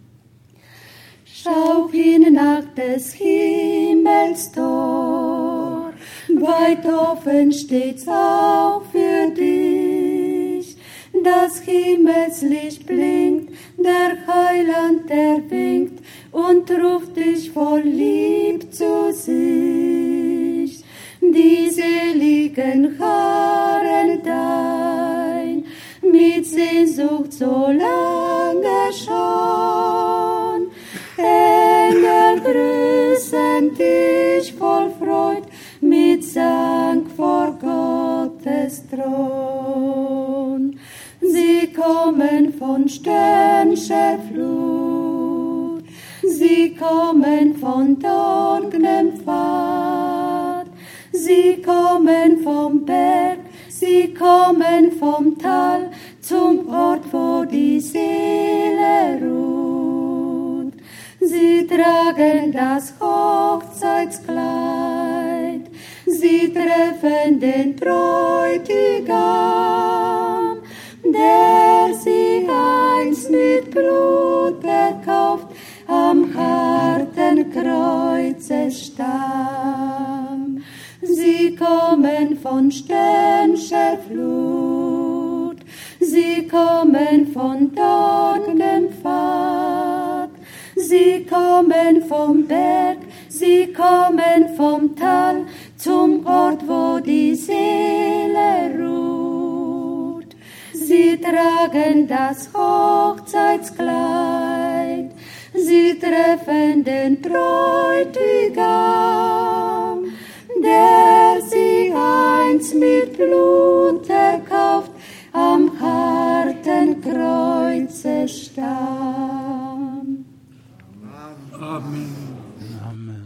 Schau hin nach des Himmels Tor, weit offen steht's auch für dich. Das Himmelslicht blinkt, der Heiland, der winkt und ruft dich voll Lieb zu sich. Die seligen harren dein, mit Sehnsucht so lange schon. Engel grüßen dich voll Freud, mit Sang vor Gottes Thron. Sie kommen von stürmischer Flut, sie kommen von dunklem Pfad, sie kommen vom Berg, sie kommen vom Tal zum Ort, wo die Seele ruht. Sie tragen das Hochzeitskleid, sie treffen den Bräutigam, der sie einst mit Blut erkauft, am harten Kreuze starb. Sie kommen von stürmischer Flut, sie kommen von dunklem Pfad, sie kommen vom Berg, sie kommen vom Tal zum Ort, wo die Seele ruht. Sie tragen das Hochzeitskleid, sie treffen den Bräutigam, der sie einst mit Blut erkauft, am harten Kreuze starb. Amen. Amen.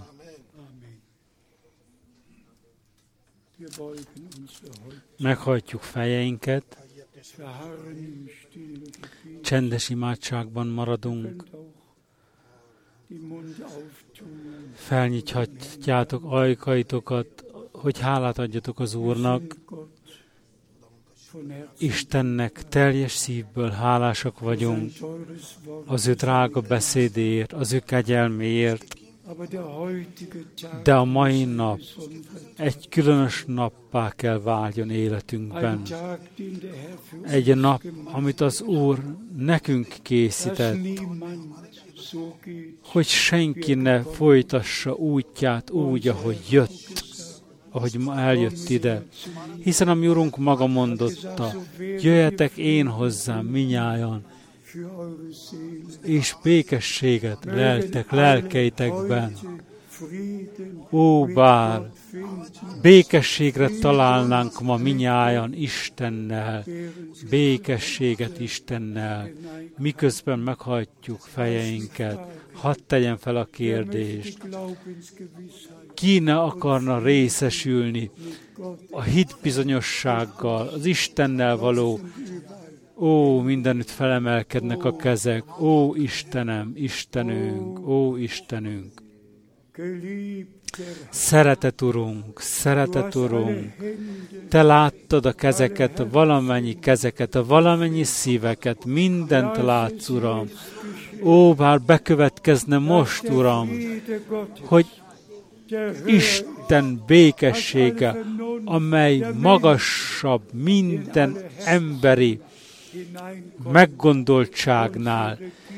Wir beugen unsere Häupter, Meghajtjuk fejeinket, verharren im stillen Gebet, csendes imádságban maradunk, könnt auch die Mund auftun. felnyithatjátok ajkaitokat, hogy hálát adjatok az Úrnak. Sind Gott von Herzen Istennek teljes szívből hálásak vagyunk sein teures Wort, az ő drága beszédéért, az ő kegyelméért, aber der heutige Tag de a mai nap ist besonderer egy különös nappá kell váljon életünkben. ein Tag, den der Herr für uns Egy nap, gemacht amit az Úr nekünk dass készített, niemand so geht, hogy senki ne folytassa útját úgy, ahogy jött. ahogy ma eljött ide. Hiszen a mi Urunk maga mondotta, jöjjetek én hozzám minnyájan, és békességet leltek lelkeitekben. Ó, bár békességre találnánk ma minnyájan Istennel, békességet Istennel, miközben meghajtjuk fejeinket. Hadd tegyen fel a kérdést. Ki ne akarna részesülni a hitbizonyossággal, az Istennel való. Ó, mindenütt felemelkednek a kezek. Ó, Istenem, Istenünk, ó, Istenünk. Szeretet Urunk, Te láttad a kezeket, a valamennyi kezeket, a valamennyi szíveket, mindent látsz, Uram. Ó, bár bekövetkezne most, Uram, hogy Isten békessége, amely magasabb minden emberi meggondoltságnál,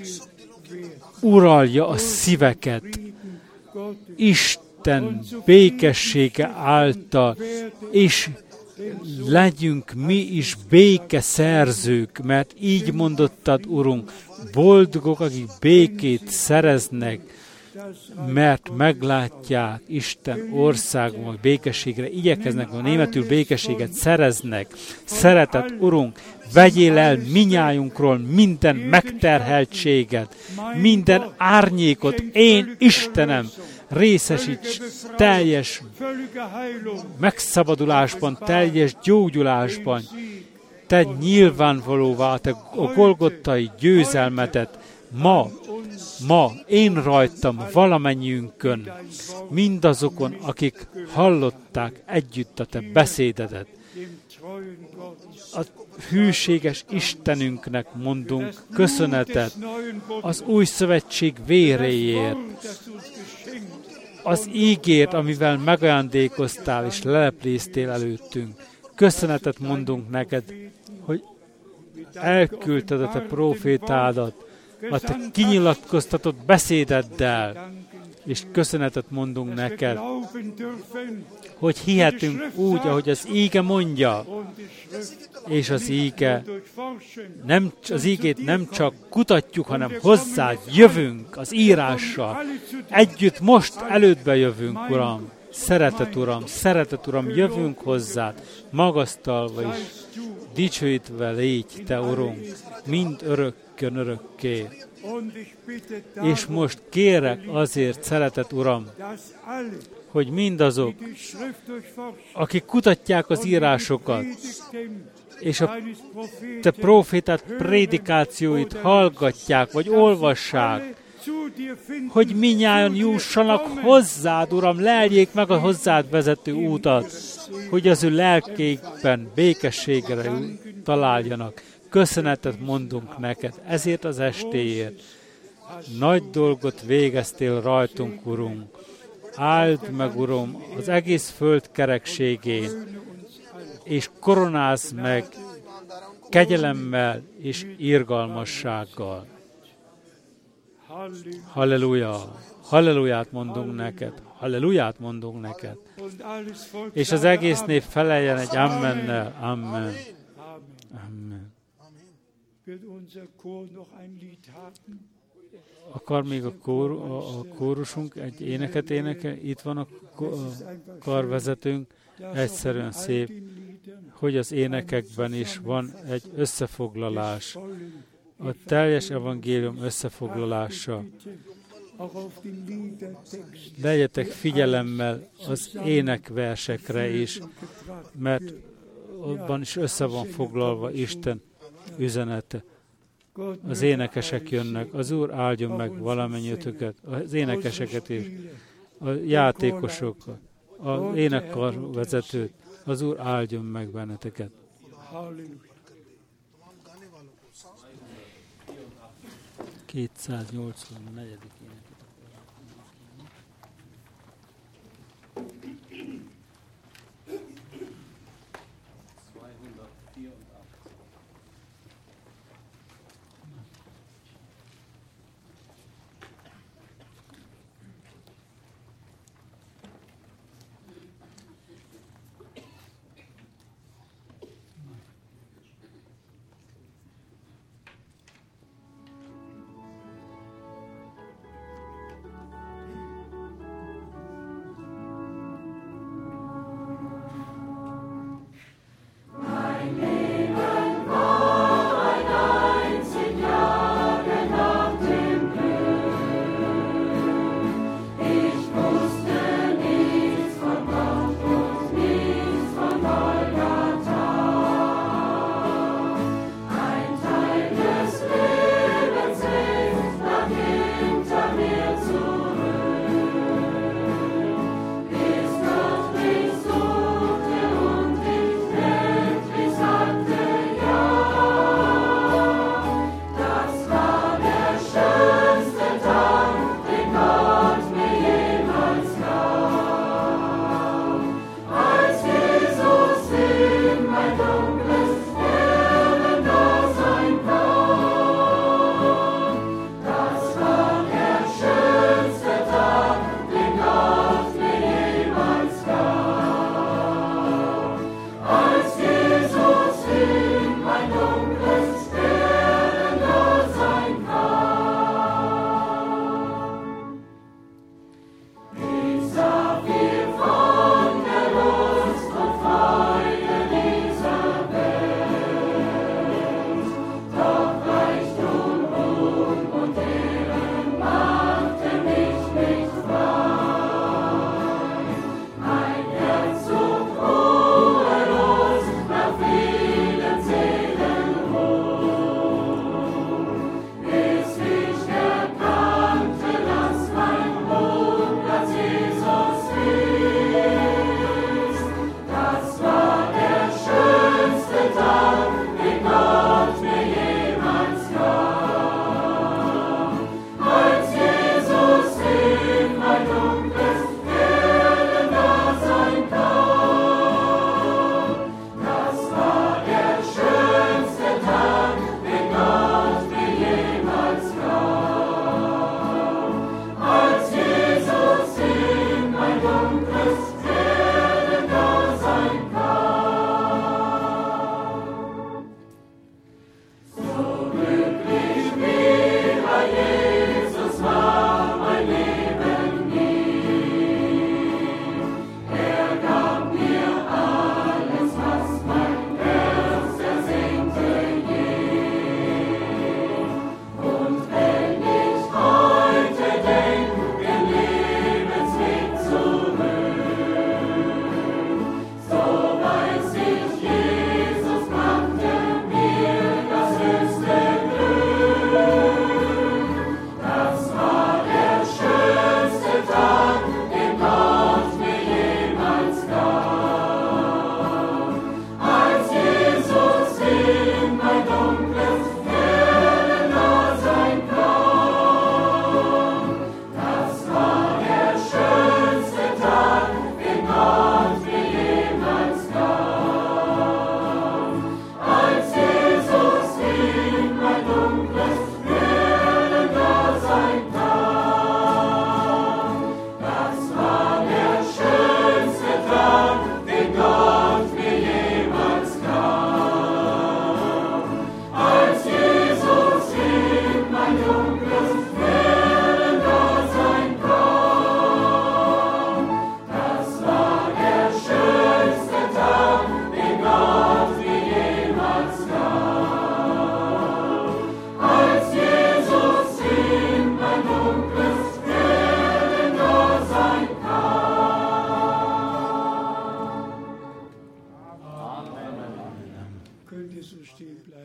uralja a szíveket, Isten békessége által, és legyünk mi is békeszerzők, mert így mondottad, Urunk, boldogok, akik békét szereznek, mert meglátják Isten országban, békességre igyekeznek, a németül békességet szereznek. Szeretett Urunk, vegyél el minnyájunkról minden megterheltséget, minden árnyékot, én Istenem, részesíts teljes megszabadulásban, teljes gyógyulásban. Te nyilvánvalóvá te a golgottai győzelmedet ma én rajtam, valamennyiünkön, mindazokon, akik hallották együtt a te beszédedet. A hűséges Istenünknek mondunk köszönetet az új szövetség véréért, az ígért, amivel megajándékoztál és lelepléztél előttünk. Köszönetet mondunk neked, hogy elküldted a te profétádat, a te kinyilatkoztatott beszédeddel, és köszönetet mondunk neked, hogy hihetünk úgy, ahogy az íge mondja, és az ígét nem csak kutatjuk, hanem hozzád jövünk az írással. Együtt most elődbe jövünk, Uram. Szeretet Uram, jövünk hozzád, magasztalva és dicsőítve légy, te Urunk, mind örökkön örökké. És most kérek azért, szeretet Uram, hogy mindazok, akik kutatják az írásokat, és a te profétát prédikációit hallgatják, vagy olvassák, hogy minnyájan jussanak hozzád, Uram, leljék meg a hozzád vezető útat, hogy az ő lelkékben békességre találjanak. Köszönetet mondunk neked ezért az estéért. Nagy dolgot végeztél rajtunk, Urunk. Áld meg, Uram, az egész föld kerekségén, és koronázd meg kegyelemmel és irgalmassággal. Halleluja! Halleluját mondunk neked! Halleluját mondunk neked! És az egész nép feleljen egy ammennel. Amen. Amen. Akar még a kórusunk egy éneket énekel? Itt van a karvezetőnk, egyszerűen szép, hogy az énekekben is van egy összefoglalás. A teljes evangélium összefoglalása. Legyetek figyelemmel az énekversekre is, mert abban is össze van foglalva Isten üzenete. Az énekesek jönnek, az Úr áldjon meg valamennyiötöket, az énekeseket is, a játékosokat, az énekkarvezetőt, az Úr áldjon meg benneteket. 284.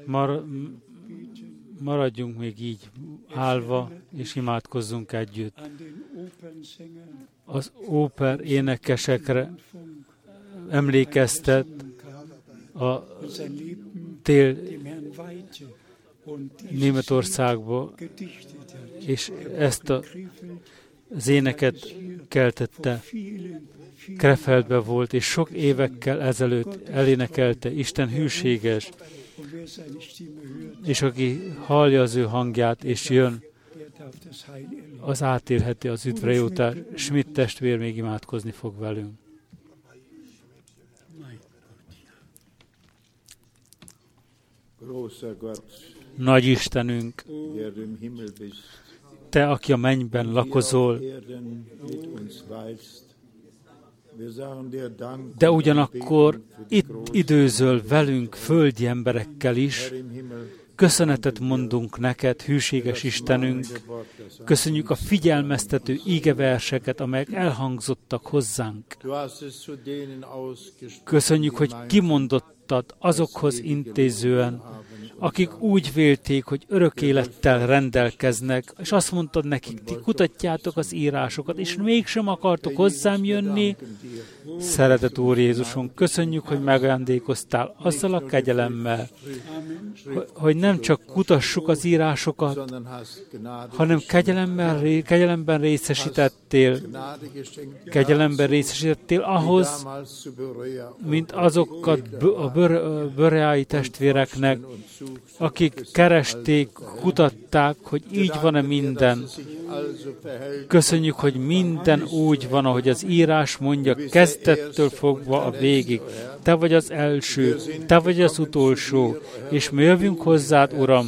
maradjunk még így állva, és imádkozzunk együtt. Az óper énekesekre emlékeztet a tél Németországba, és ezt az éneket keltette. Krefeldbe volt, és sok évekkel ezelőtt elénekelte, Isten hűséges, és aki hallja az ő hangját, és jön, az átélheti az üdvre jutást. Schmidt testvér még imádkozni fog velünk. Nagy Istenünk, Te, aki a mennyben lakozol, de ugyanakkor itt időzöl velünk, földi emberekkel is. Köszönetet mondunk neked, hűséges Istenünk. Köszönjük a figyelmeztető ígeverseket, amelyek elhangzottak hozzánk. Köszönjük, hogy kimondottad azokhoz intézően, akik úgy vélték, hogy örök élettel rendelkeznek, és azt mondtad nekik, ti kutatjátok az írásokat, és mégsem akartok hozzám jönni. Szeretett Úr Jézuson, köszönjük, hogy megajándékoztál azzal a kegyelemmel, hogy nem csak kutassuk az írásokat, hanem kegyelemben részesítettél ahhoz, mint azokat a bereai testvéreknek, akik keresték, kutatták, hogy így van-e minden. Köszönjük, hogy minden úgy van, ahogy az írás mondja, kezdettől fogva a végig. Te vagy az első, te vagy az utolsó, és mi jövünk hozzád, Uram,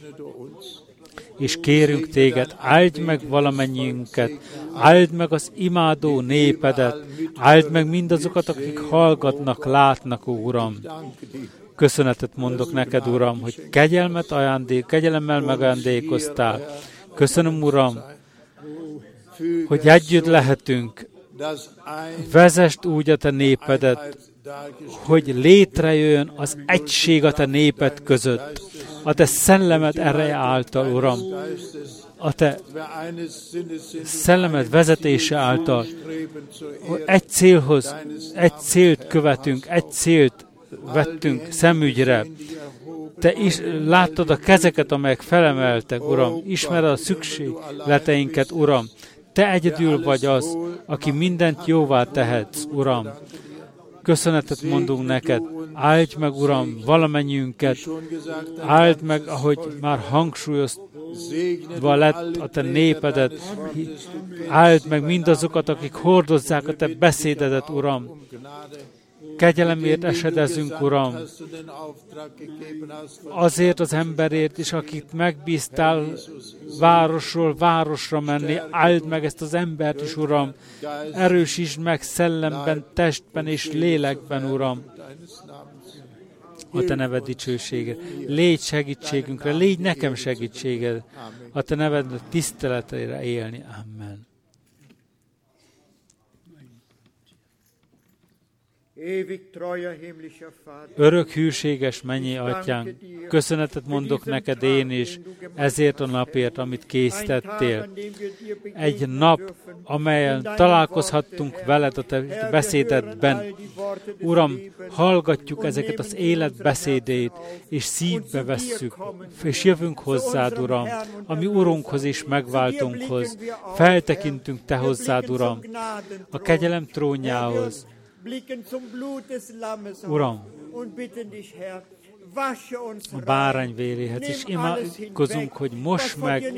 és kérünk téged, áld meg valamennyiünket, áld meg az imádó népedet, áld meg mindazokat, akik hallgatnak, látnak, Uram. Köszönetet mondok neked, Uram, hogy kegyelemmel megajándékoztál. Köszönöm, Uram, hogy együtt lehetünk. Vezesd úgy a te népedet, hogy létrejöjjön az egység a te néped között. A te szellemed ereje által, Uram. A te szellemed vezetése által. Egy célt követünk, egy célt vettünk szemügyre. Te is láttad a kezeket, amelyek felemeltek, Uram. Ismered a szükségleteinket, Uram. Te egyedül vagy az, aki mindent jóvá tehetsz, Uram. Köszönetet mondunk neked. Áld meg, Uram, valamennyiünket. Áld meg, ahogy már hangsúlyozva lett a te népedet. Áld meg mindazokat, akik hordozzák a te beszédedet, Uram. Kegyelemért esedezünk, Uram, azért az emberért is, akit megbíztál városról városra menni, áld meg ezt az embert is, Uram, erősítsd meg szellemben, testben és lélekben, Uram, a te neved dicsősége. Légy segítségünkre, légy nekem segítséged, a te neved tiszteletére élni. Amen. Örök hűséges mennyi atyánk, köszönetet mondok neked én is ezért a napért, amit készítettél. Egy nap, amelyen találkozhattunk veled a te beszédedben. Uram, hallgatjuk ezeket az élet beszédét, és szívbe vesszük, és jövünk hozzád, Uram, a mi Urunkhoz és megváltunkhoz. Feltekintünk te hozzád, Uram, a kegyelem trónjához. Uram, a bárány véréhez, és imádkozunk, hogy most meg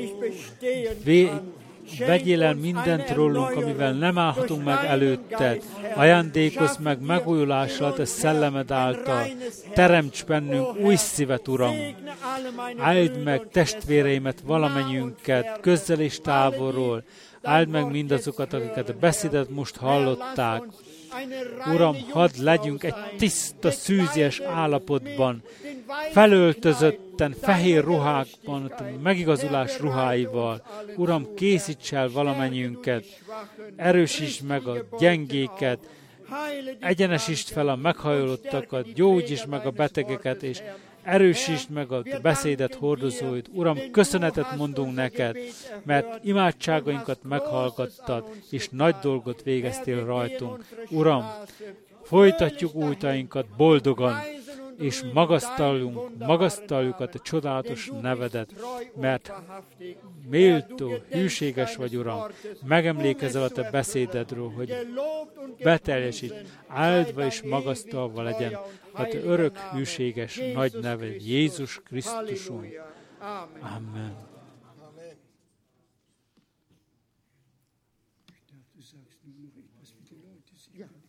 vegyél el mindent rólunk, amivel nem állhatunk meg előtted. Ajándékozz meg megújulással, te szellemed által. Teremts bennünk új szívet, Uram. Áld meg testvéreimet, valamennyiünket, közel és távolról. Áld meg mindazokat, akiket a beszédet most hallották. Uram, hadd legyünk egy tiszta, szűzies állapotban, felöltözötten, fehér ruhákban, megigazulás ruháival. Uram, készíts el valamennyiünket, erősítsd meg a gyengéket, egyenesítsd fel a meghajlottakat, gyógyítsd meg a betegeket, és erősítsd meg a beszédet hordozóit. Uram, köszönetet mondunk neked, mert imádságainkat meghallgattad, és nagy dolgot végeztél rajtunk. Uram, folytatjuk útainkat boldogan, és magasztaljuk a te csodálatos nevedet, mert méltó, hűséges vagy, Uram. Megemlékezel a te beszédedről, hogy beteljesít, áldva és magasztalva legyen a te örök, hűséges, nagy neved, Jézus Krisztusunk. Amen. Du sagst nur noch etwas für die Leute.